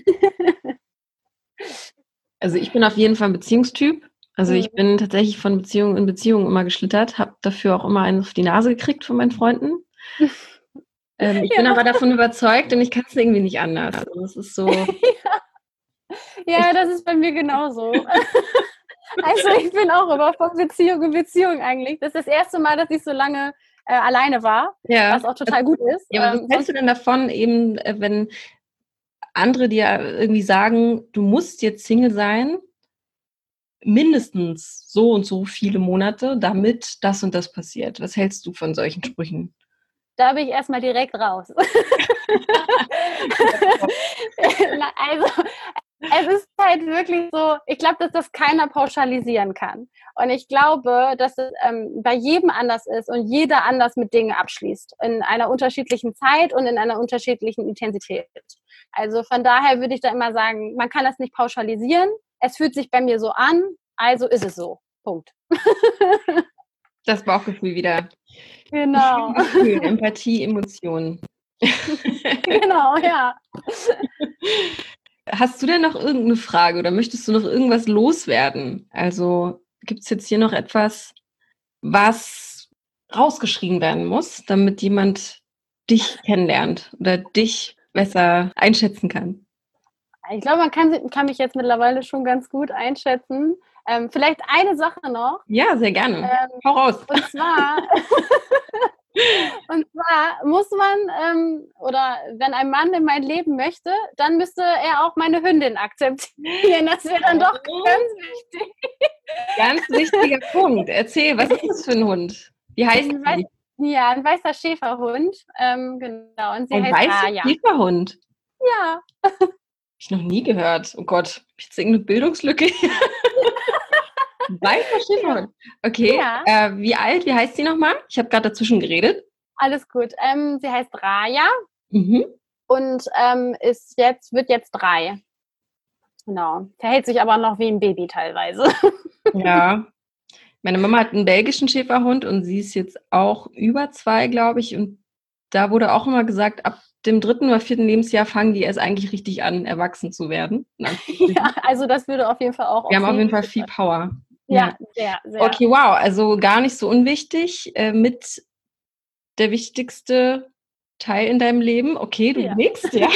also ich bin auf jeden Fall ein Beziehungstyp. Also ich bin tatsächlich von Beziehung in Beziehung immer geschlittert, habe dafür auch immer einen auf die Nase gekriegt von meinen Freunden. Ich bin aber davon überzeugt und ich kann es irgendwie nicht anders. Also das ist so. Ja, das ist bei mir genauso. Also ich bin auch immer von Beziehung in Beziehung eigentlich. Das ist das erste Mal, dass ich so lange alleine war, was auch total gut ist. Ja, aber was hältst du denn davon, eben, wenn andere dir irgendwie sagen, du musst jetzt Single sein, mindestens so und so viele Monate, damit das und das passiert? Was hältst du von solchen Sprüchen? Da bin ich erstmal direkt raus. Also, es ist halt wirklich so, ich glaube, dass das keiner pauschalisieren kann. Und ich glaube, dass es bei jedem anders ist und jeder anders mit Dingen abschließt. In einer unterschiedlichen Zeit und in einer unterschiedlichen Intensität. Also von daher würde ich da immer sagen, man kann das nicht pauschalisieren. Es fühlt sich bei mir so an, also ist es so. Punkt. Das Bauchgefühl wieder. Genau. Gefühl, Empathie, Emotionen. Genau, ja. Hast du denn noch irgendeine Frage oder möchtest du noch irgendwas loswerden? Also gibt es jetzt hier noch etwas, was rausgeschrieben werden muss, damit jemand dich kennenlernt oder dich besser einschätzen kann? Ich glaube, man kann mich jetzt mittlerweile schon ganz gut einschätzen. Vielleicht eine Sache noch. Ja, sehr gerne. Hau raus. Und zwar muss man, oder wenn ein Mann in mein Leben möchte, dann müsste er auch meine Hündin akzeptieren. Das wäre dann doch ganz wichtig. Ganz wichtiger Punkt. Erzähl, was ist das für ein Hund? Wie heißt sie? Ja, ein weißer Schäferhund. Genau. Und sie ein heißt weißer Raja. Schäferhund? Ja. Hab ich noch nie gehört. Oh Gott, hab ich jetzt irgendeine Bildungslücke? Weißer Schäferhund. Okay, ja. Wie alt, wie heißt sie nochmal? Ich habe gerade dazwischen geredet. Alles gut. Sie heißt Raja und wird jetzt 3. Genau. Verhält sich aber noch wie ein Baby teilweise. Ja. Meine Mama hat einen belgischen Schäferhund und sie ist jetzt auch über 2, glaube ich. Und da wurde auch immer gesagt, ab dem 3. oder 4. Lebensjahr fangen die erst eigentlich richtig an, erwachsen zu werden. Ja, also das würde auf jeden Fall auch. Wir haben auf jeden Fall viel Power. Ja, sehr, sehr. Okay, wow. Also gar nicht so unwichtig. Mit der wichtigste Teil in deinem Leben. Okay, du nickst, ja.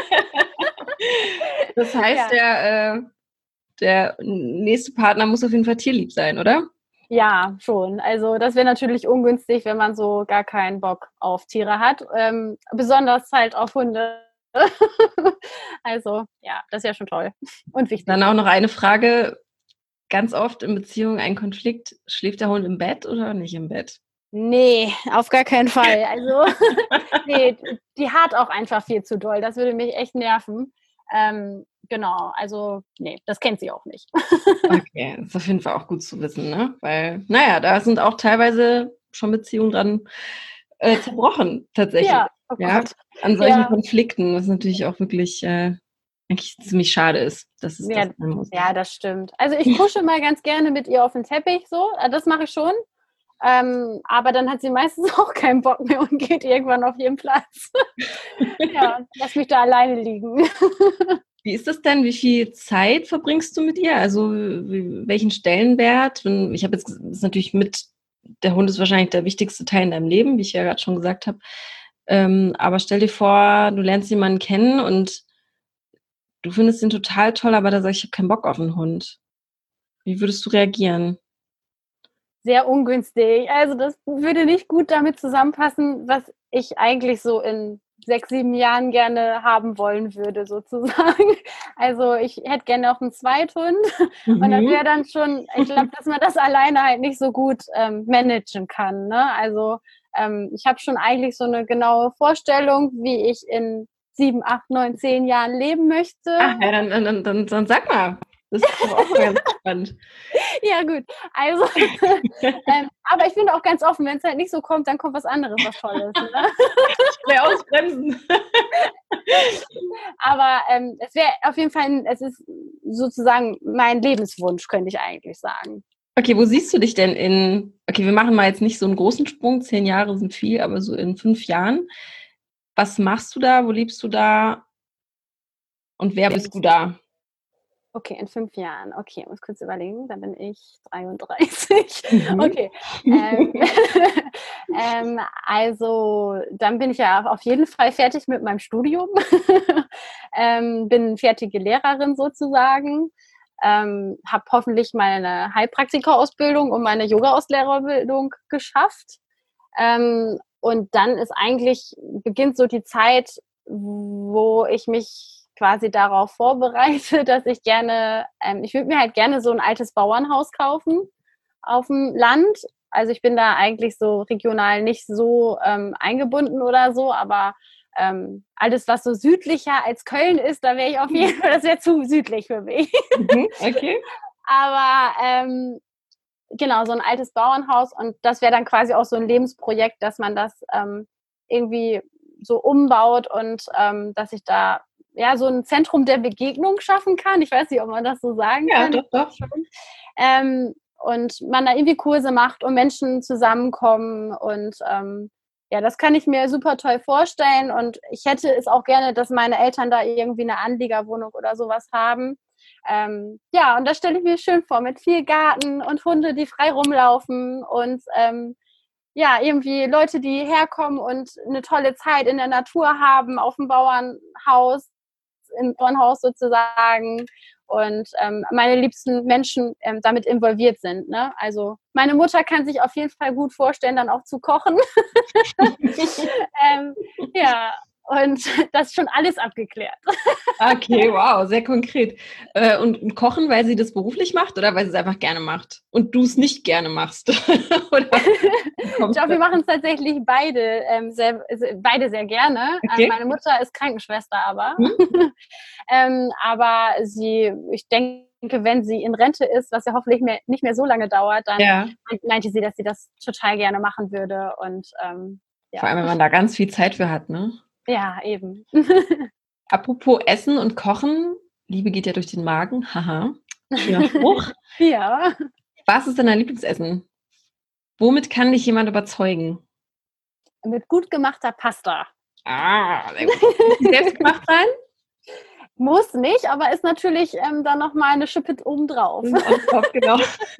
Das heißt, der nächste Partner muss auf jeden Fall tierlieb sein, oder? Ja, schon. Also das wäre natürlich ungünstig, wenn man so gar keinen Bock auf Tiere hat. Besonders halt auf Hunde. Also ja, das ist ja schon toll und wichtig. Dann auch noch eine Frage. Ganz oft in Beziehungen ein Konflikt. Schläft der Hund im Bett oder nicht im Bett? Nee, auf gar keinen Fall. Also nee, die hart auch einfach viel zu doll. Das würde mich echt nerven. Genau, also nee, das kennt sie auch nicht. Okay, das ist auf jeden Fall auch gut zu wissen, ne? Weil, naja, da sind auch teilweise schon Beziehungen dran zerbrochen, tatsächlich. Ja, oh Ja, Gott. an solchen Ja. Konflikten, was natürlich auch wirklich eigentlich ziemlich schade ist, dass es das sein muss. Ja, das stimmt. Also ich kusche mal ganz gerne mit ihr auf den Teppich, so, das mache ich schon. Aber dann hat sie meistens auch keinen Bock mehr und geht irgendwann auf ihren Platz. Ja, lass mich da alleine liegen. Wie ist das denn? Wie viel Zeit verbringst du mit ihr? Also welchen Stellenwert? Ich habe jetzt, das ist natürlich der Hund ist wahrscheinlich der wichtigste Teil in deinem Leben, wie ich ja gerade schon gesagt habe. Aber stell dir vor, du lernst jemanden kennen und du findest ihn total toll, aber da sagst ich habe keinen Bock auf einen Hund. Wie würdest du reagieren? Sehr ungünstig. Also das würde nicht gut damit zusammenpassen, was ich eigentlich so in 6, 7 Jahren gerne haben wollen würde, sozusagen. Also ich hätte gerne noch einen Zweithund. Und das wäre dann schon, ich glaube, dass man das alleine halt nicht so gut managen kann. Ne? Also ich habe schon eigentlich so eine genaue Vorstellung, wie ich in 7, 8, 9, 10 Jahren leben möchte. Ach ja, dann sag mal. Das ist doch auch ganz spannend. Ja, gut. Also, aber ich bin auch ganz offen, wenn es halt nicht so kommt, dann kommt was anderes, was Tolles. Ne? Schnell ausbremsen. Aber es wäre auf jeden Fall, es ist sozusagen mein Lebenswunsch, könnte ich eigentlich sagen. Okay, wo siehst du dich denn okay, wir machen mal jetzt nicht so einen großen Sprung, 10 Jahre sind viel, aber so in 5 Jahren. Was machst du da? Wo lebst du da? Und wer bist du da? Okay, in 5 Jahren. Okay, muss kurz überlegen. Dann bin ich 33. Okay. Also, dann bin ich ja auf jeden Fall fertig mit meinem Studium. Bin fertige Lehrerin sozusagen. Habe hoffentlich meine Heilpraktika-Ausbildung und meine Yoga-Auslehrerausbildung geschafft. Und dann beginnt so die Zeit, wo ich mich quasi darauf vorbereite, dass ich würde mir halt gerne so ein altes Bauernhaus kaufen auf dem Land. Also ich bin da eigentlich so regional nicht so eingebunden oder so, aber alles, was so südlicher als Köln ist, da wäre ich auf jeden Fall, das wäre zu südlich für mich. Okay. Aber genau, so ein altes Bauernhaus und das wäre dann quasi auch so ein Lebensprojekt, dass man das irgendwie so umbaut und dass ich da ja so ein Zentrum der Begegnung schaffen kann. Ich weiß nicht, ob man das so sagen kann. Ja, doch. Und man da irgendwie Kurse macht und Menschen zusammenkommen und ja, das kann ich mir super toll vorstellen und ich hätte es auch gerne, dass meine Eltern da irgendwie eine Anliegerwohnung oder sowas haben. Ja, und das stelle ich mir schön vor, mit viel Garten und Hunde, die frei rumlaufen und ja, irgendwie Leute, die herkommen und eine tolle Zeit in der Natur haben, auf dem Bauernhaus, im Bauernhaus sozusagen und meine liebsten Menschen damit involviert sind. Ne? Also meine Mutter kann sich auf jeden Fall gut vorstellen, dann auch zu kochen. Ja, und das ist schon alles abgeklärt. Okay, wow, sehr konkret. Und kochen, weil sie das beruflich macht oder weil sie es einfach gerne macht? Und du es nicht gerne machst? Oder ich glaube, wir machen es tatsächlich beide sehr gerne. Okay. Meine Mutter ist Krankenschwester aber. Aber ich denke, wenn sie in Rente ist, was ja hoffentlich nicht mehr so lange dauert, dann meinte sie, dass sie das total gerne machen würde. Und ja. Vor allem, wenn man da ganz viel Zeit für hat, ne? Ja, eben. Apropos Essen und Kochen, Liebe geht ja durch den Magen, haha, schöner Spruch. Ja. Was ist denn dein Lieblingsessen? Womit kann dich jemand überzeugen? Mit gut gemachter Pasta. Sehr gut. Muss die selbst gemacht sein? Muss nicht, aber ist natürlich dann nochmal eine Schippe obendrauf. Genau.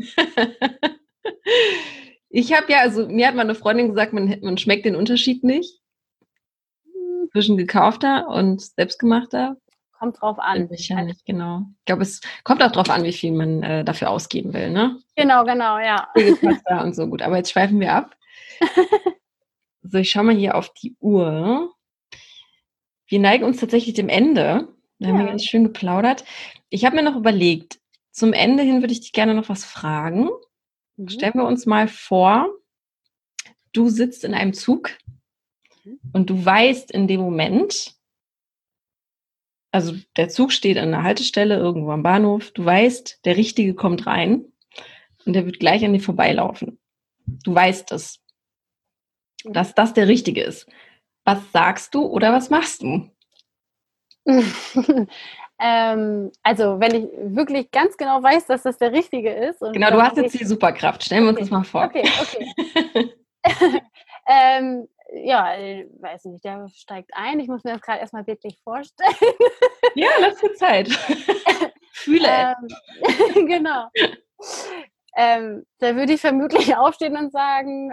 Ich habe mir hat meine Freundin gesagt, man schmeckt den Unterschied nicht zwischen gekaufter und selbstgemachter. Kommt drauf an. Wahrscheinlich, genau. Ich glaube, es kommt auch drauf an, wie viel man dafür ausgeben will, ne? Genau, ja. Pasta und so gut. Aber jetzt schweifen wir ab. So, ich schaue mal hier auf die Uhr. Wir neigen uns tatsächlich dem Ende. Da haben wir ganz schön geplaudert. Ich habe mir noch überlegt, zum Ende hin würde ich dich gerne noch was fragen. Stellen wir uns mal vor, du sitzt in einem Zug und du weißt in dem Moment, Also der Zug steht an der Haltestelle irgendwo am Bahnhof. Du weißt, der Richtige kommt rein und der wird gleich an dir vorbeilaufen. Du weißt es, dass das der Richtige ist. Was sagst du oder was machst du? Also wenn ich wirklich ganz genau weiß, dass das der Richtige ist. Und genau, du hast jetzt die Superkraft. Stellen wir uns das mal vor. Okay. Ja, weiß nicht, der steigt ein. Ich muss mir das gerade erstmal wirklich vorstellen. Ja, lass dir Zeit. Fühle es. Genau. Da würde ich vermutlich aufstehen und sagen,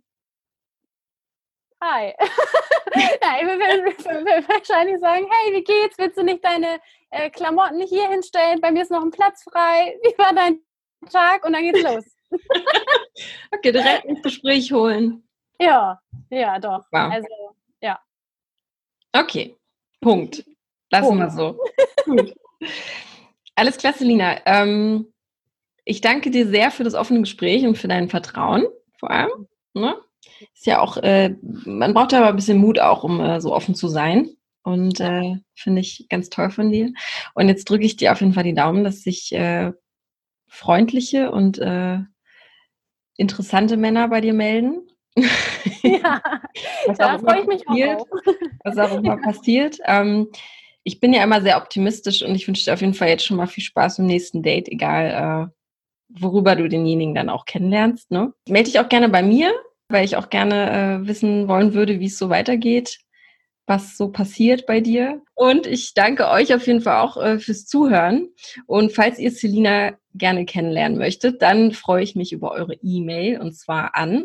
hi. Ja, ich würde wahrscheinlich sagen, hey, wie geht's? Willst du nicht deine Klamotten hier hinstellen? Bei mir ist noch ein Platz frei. Wie war dein Tag? Und dann geht's los. Okay, direkt ins Gespräch holen. Ja, doch. Wow. Also, ja. Okay, Punkt. Lassen wir so. Gut. Alles klar, Selina. Ich danke dir sehr für das offene Gespräch und für dein Vertrauen, vor allem. Ne? Ist ja auch, man braucht ja aber ein bisschen Mut auch, um so offen zu sein. Und finde ich ganz toll von dir. Und jetzt drücke ich dir auf jeden Fall die Daumen, dass sich freundliche und interessante Männer bei dir melden. Ja, da freue ich mich auch. Was auch immer passiert. Ich bin ja immer sehr optimistisch und ich wünsche dir auf jeden Fall jetzt schon mal viel Spaß im nächsten Date, egal worüber du denjenigen dann auch kennenlernst. Ne? Melde dich auch gerne bei mir, weil ich auch gerne wissen wollen würde, wie es so weitergeht, was so passiert bei dir. Und ich danke euch auf jeden Fall auch fürs Zuhören. Und falls ihr Selina gerne kennenlernen möchtet, dann freue ich mich über eure E-Mail und zwar an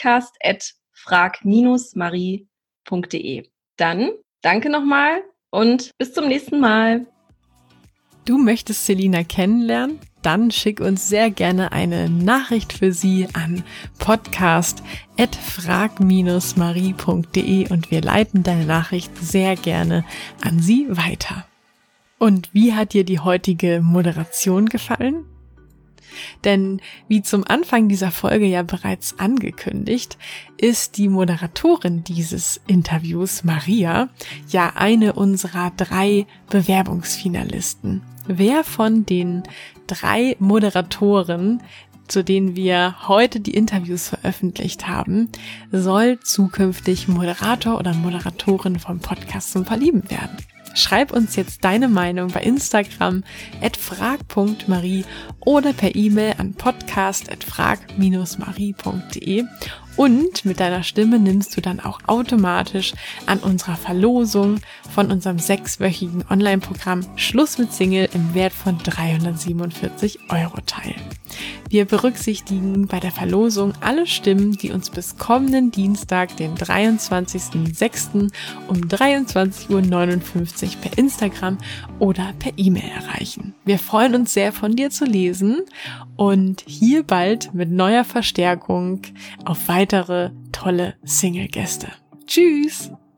podcast@frag-marie.de. Dann danke nochmal und bis zum nächsten Mal. Du möchtest Selina kennenlernen? Dann schick uns sehr gerne eine Nachricht für sie an podcast@frag-marie.de und wir leiten deine Nachricht sehr gerne an sie weiter. Und wie hat dir die heutige Moderation gefallen? Denn wie zum Anfang dieser Folge ja bereits angekündigt, ist die Moderatorin dieses Interviews, Maria, ja eine unserer 3 Bewerbungsfinalisten. Wer von den 3 Moderatoren, zu denen wir heute die Interviews veröffentlicht haben, soll zukünftig Moderator oder Moderatorin vom Podcast zum Verlieben werden? Schreib uns jetzt deine Meinung bei Instagram @frag.marie oder per E-Mail an podcast@frag-marie.de und mit deiner Stimme nimmst du dann auch automatisch an unserer Verlosung von unserem 6-wöchigen Online-Programm Schluss mit Single im Wert von 347 € teil. Wir berücksichtigen bei der Verlosung alle Stimmen, die uns bis kommenden Dienstag, den 23.06. um 23:59 Uhr per Instagram oder per E-Mail erreichen. Wir freuen uns sehr, von dir zu lesen und hier bald mit neuer Verstärkung auf weitere tolle Single-Gäste. Tschüss!